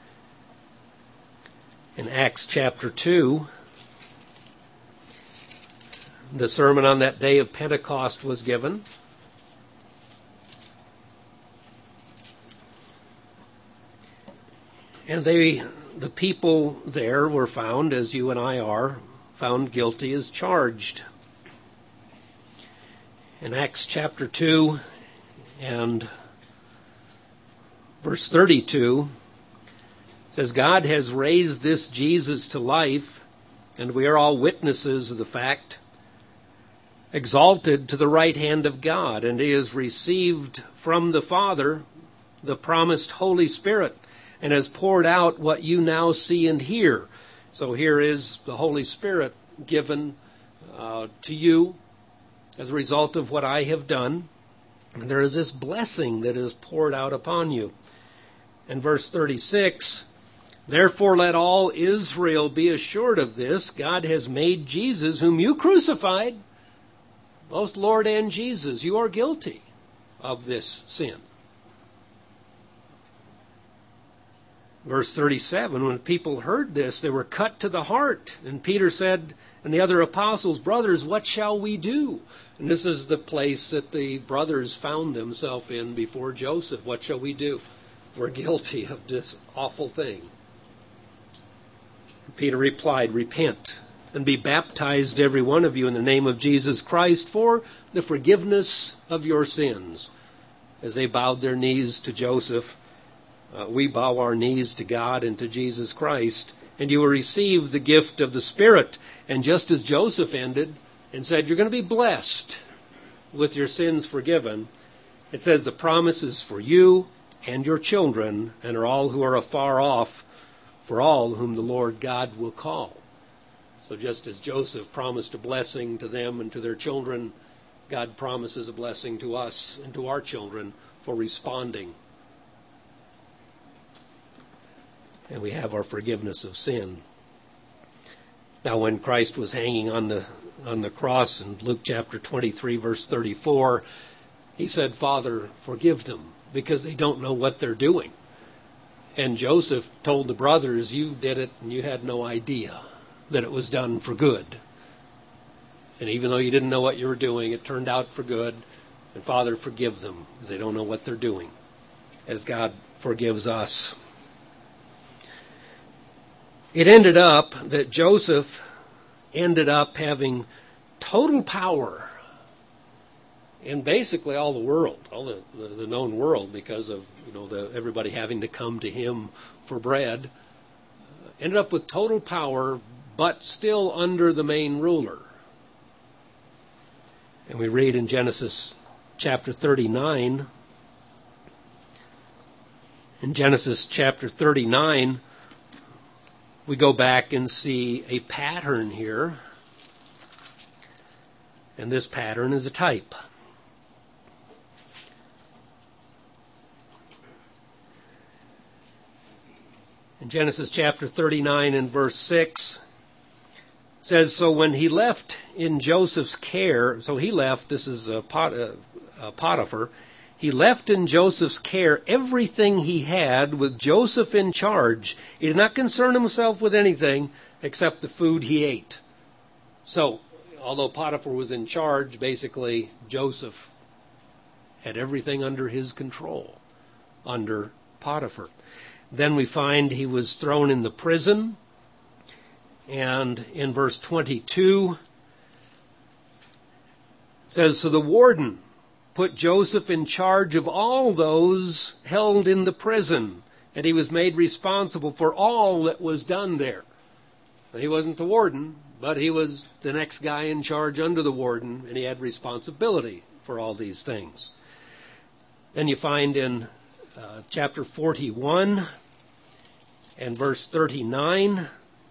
In Acts chapter 2, the sermon on that day of Pentecost was given. And the people there were found, as you and I are, found guilty as charged. In Acts chapter 2 and verse 32, it says, God has raised this Jesus to life, and we are all witnesses of the fact, exalted to the right hand of God, and he has received from the Father the promised Holy Spirit, and has poured out what you now see and hear. So here is the Holy Spirit given to you as a result of what I have done. And there is this blessing that is poured out upon you. In verse 36, therefore let all Israel be assured of this, God has made Jesus, whom you crucified, both Lord and Jesus. You are guilty of this sin. Verse 37, when people heard this, they were cut to the heart. And Peter said, and the other apostles, brothers, what shall we do? And this is the place that the brothers found themselves in before Joseph. What shall we do? We're guilty of this awful thing. Peter replied, repent and be baptized, every one of you, in the name of Jesus Christ for the forgiveness of your sins. As they bowed their knees to Joseph, we bow our knees to God and to Jesus Christ, and you will receive the gift of the Spirit. And just as Joseph ended and said, you're going to be blessed with your sins forgiven, it says the promise is for you and your children, and are all who are afar off, for all whom the Lord God will call. So just as Joseph promised a blessing to them and to their children, God promises a blessing to us and to our children for responding. And we have our forgiveness of sin. Now, when Christ was hanging on the cross in Luke chapter 23, verse 34, he said, Father, forgive them, because they don't know what they're doing. And Joseph told the brothers, you did it and you had no idea that it was done for good. And even though you didn't know what you were doing, it turned out for good. And Father, forgive them, because they don't know what they're doing, as God forgives us. It ended up that Joseph ended up having total power in basically all the world, all the known world, because of everybody having to come to him for bread. Ended up with total power, but still under the main ruler. And we read in Genesis chapter 39. In Genesis chapter 39, we go back and see a pattern here. And this pattern is a type. In Genesis chapter 39 and verse 6, it says, so when he left in Joseph's care, so he left, this is Potiphar, he left in Joseph's care everything he had with Joseph in charge. He did not concern himself with anything except the food he ate. So, although Potiphar was in charge, basically Joseph had everything under his control, under Potiphar. Then we find he was thrown in the prison. And in verse 22, it says, so the warden put Joseph in charge of all those held in the prison, and he was made responsible for all that was done there. He wasn't the warden, but he was the next guy in charge under the warden, and he had responsibility for all these things. And you find in chapter 41 and verse 39,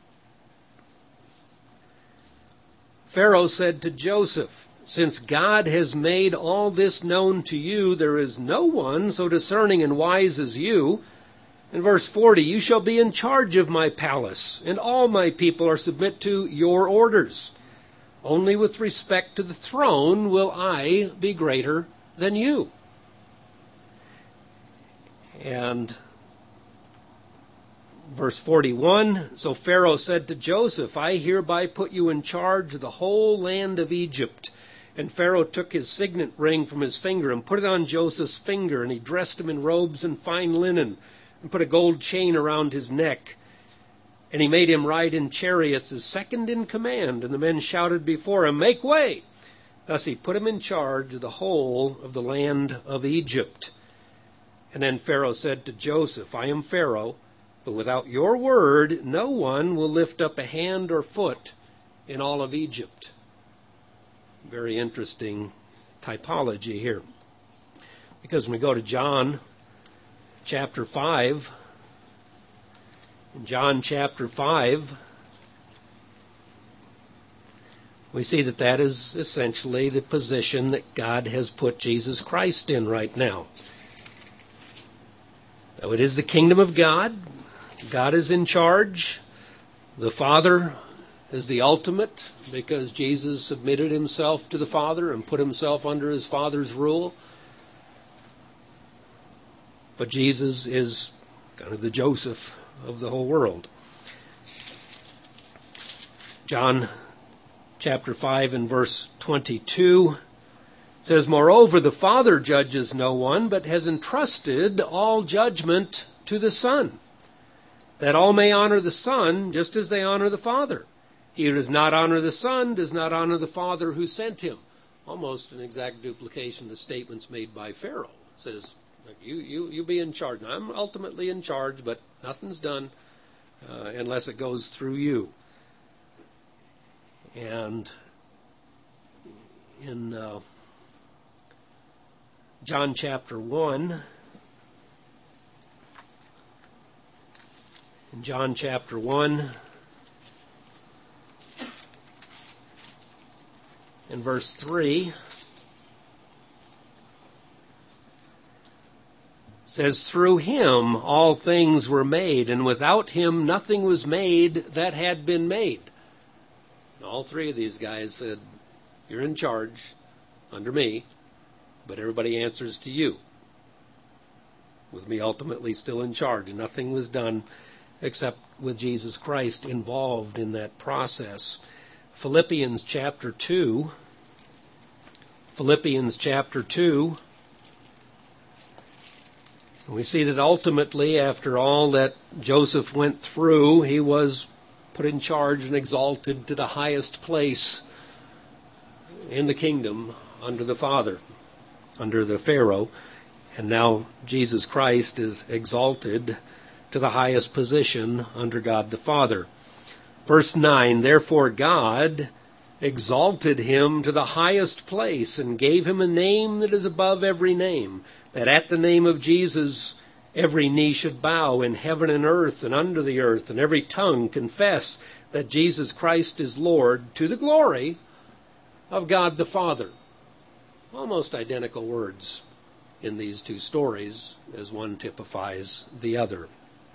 Pharaoh said to Joseph, "Since God has made all this known to you, there is no one so discerning and wise as you." In verse 40, "You shall be in charge of my palace, and all my people are submit to your orders. Only with respect to the throne will I be greater than you." And verse 41, "So Pharaoh said to Joseph, I hereby put you in charge of the whole land of Egypt. And Pharaoh took his signet ring from his finger and put it on Joseph's finger, and he dressed him in robes and fine linen, and put a gold chain around his neck. And he made him ride in chariots as second in command, and the men shouted before him, 'Make way!' Thus he put him in charge of the whole of the land of Egypt. And then Pharaoh said to Joseph, 'I am Pharaoh, but without your word no one will lift up a hand or foot in all of Egypt.'" Very interesting typology here. Because when we go to John chapter 5, in John chapter 5, we see that that is essentially the position that God has put Jesus Christ in right now. So it is the kingdom of God. God is in charge. The Father is the ultimate, because Jesus submitted himself to the Father and put himself under his Father's rule. But Jesus is kind of the Joseph of the whole world. John chapter 5 and verse 22 says, "Moreover, the Father judges no one, but has entrusted all judgment to the Son, that all may honor the Son just as they honor the Father. He who does not honor the Son does not honor the Father who sent him." Almost an exact duplication of the statements made by Pharaoh. It says, you be in charge. Now, I'm ultimately in charge, but nothing's done unless it goes through you. And in John chapter 1, in John chapter 1, in verse 3, says, "Through him all things were made, and without him nothing was made that had been made." And all three of these guys said, "You're in charge under me, but everybody answers to you, with me ultimately still in charge." Nothing was done except with Jesus Christ involved in that process. Philippians chapter 2. Philippians chapter 2. We see that ultimately, after all that Joseph went through, he was put in charge and exalted to the highest place in the kingdom under the Father, under the Pharaoh. And now Jesus Christ is exalted to the highest position under God the Father. Verse 9, "Therefore God exalted him to the highest place and gave him a name that is above every name, that at the name of Jesus every knee should bow in heaven and earth and under the earth, and every tongue confess that Jesus Christ is Lord, to the glory of God the Father." Almost identical words in these two stories, as one typifies the other.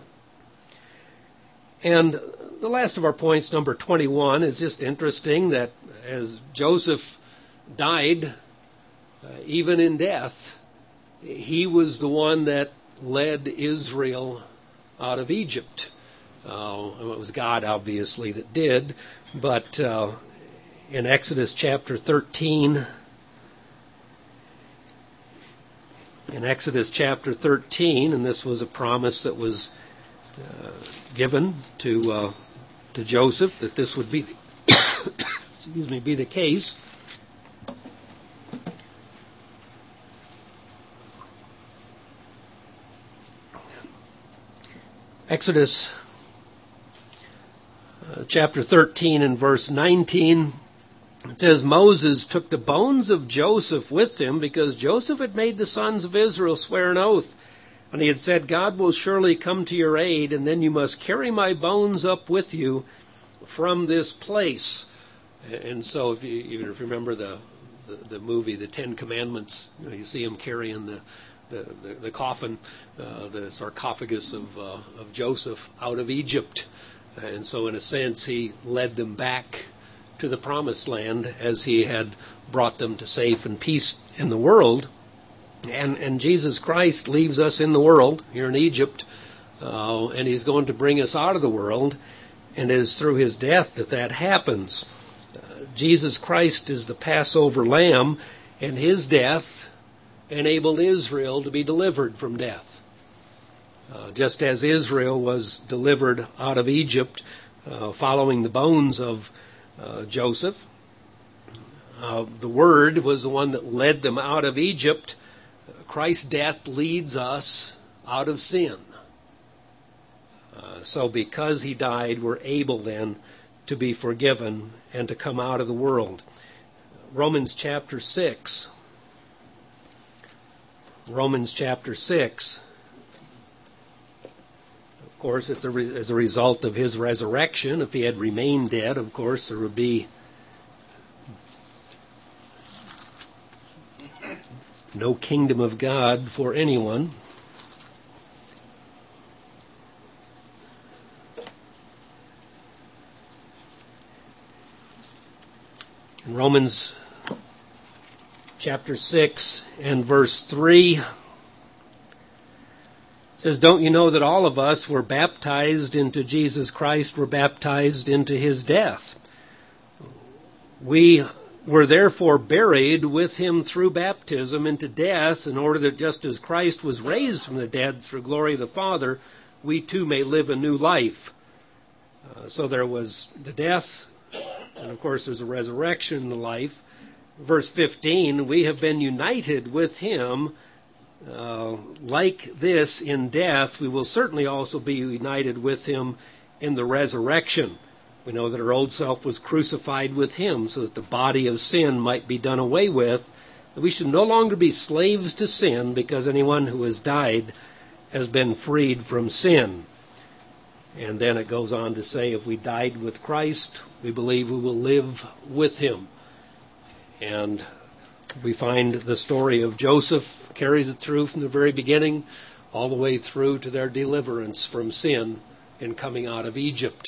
And the last of our points, number 21, is just interesting that as Joseph died, even in death, he was the one that led Israel out of Egypt. It was God, obviously, that did. But in Exodus chapter 13, and this was a promise that was given to Joseph, that this would be be the case. Exodus chapter 13 and verse 19, it says, Moses took the bones of Joseph with him because Joseph had made the sons of Israel swear an oath. And he had said, God will surely come to your aid, and then you must carry my bones up with you from this place. And so, even if you remember the movie, The Ten Commandments, you see him carrying the coffin, the sarcophagus of Joseph out of Egypt. And so, in a sense, he led them back to the promised land as he had brought them to safe and peace in the world. And Jesus Christ leaves us in the world, here in Egypt, and he's going to bring us out of the world, and it is through his death that happens. Jesus Christ is the Passover lamb, and his death enabled Israel to be delivered from death. Just as Israel was delivered out of Egypt following the bones of Joseph, the Word was the one that led them out of Egypt. Christ's death leads us out of sin. So because he died, we're able then to be forgiven and to come out of the world. Romans chapter 6. Romans chapter 6. Of course, it's as a result of his resurrection. If he had remained dead, of course, there would be no kingdom of God for anyone. In Romans chapter 6 and verse 3, it says, Don't you know that all of us were baptized into Jesus Christ, were baptized into his death? We were therefore buried with him through baptism into death, in order that just as Christ was raised from the dead through glory of the Father, we too may live a new life. So there was the death, and of course there's a resurrection in the life. Verse 15, we have been united with him like this in death. We will certainly also be united with him in the resurrection. We know that our old self was crucified with him so that the body of sin might be done away with. That we should no longer be slaves to sin, because anyone who has died has been freed from sin. And then it goes on to say, if we died with Christ, we believe we will live with him. And we find the story of Joseph carries it through from the very beginning all the way through to their deliverance from sin in coming out of Egypt.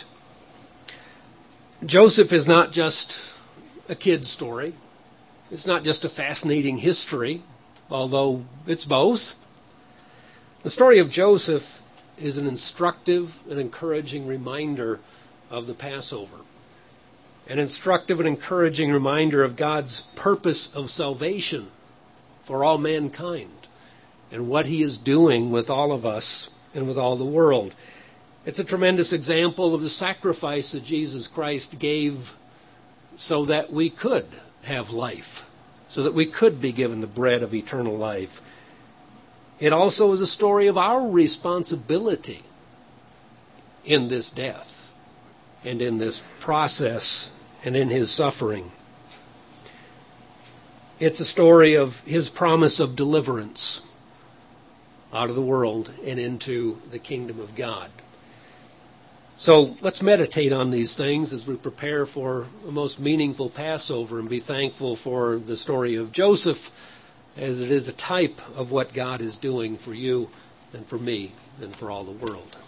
Joseph is not just a kid's story. It's not just a fascinating history, although it's both. The story of Joseph is an instructive and encouraging reminder of the Passover. An instructive and encouraging reminder of God's purpose of salvation for all mankind and what he is doing with all of us and with all the world. It's a tremendous example of the sacrifice that Jesus Christ gave so that we could have life, so that we could be given the bread of eternal life. It also is a story of our responsibility in this death and in this process and in his suffering. It's a story of his promise of deliverance out of the world and into the kingdom of God. So let's meditate on these things as we prepare for a most meaningful Passover, and be thankful for the story of Joseph, as it is a type of what God is doing for you and for me and for all the world.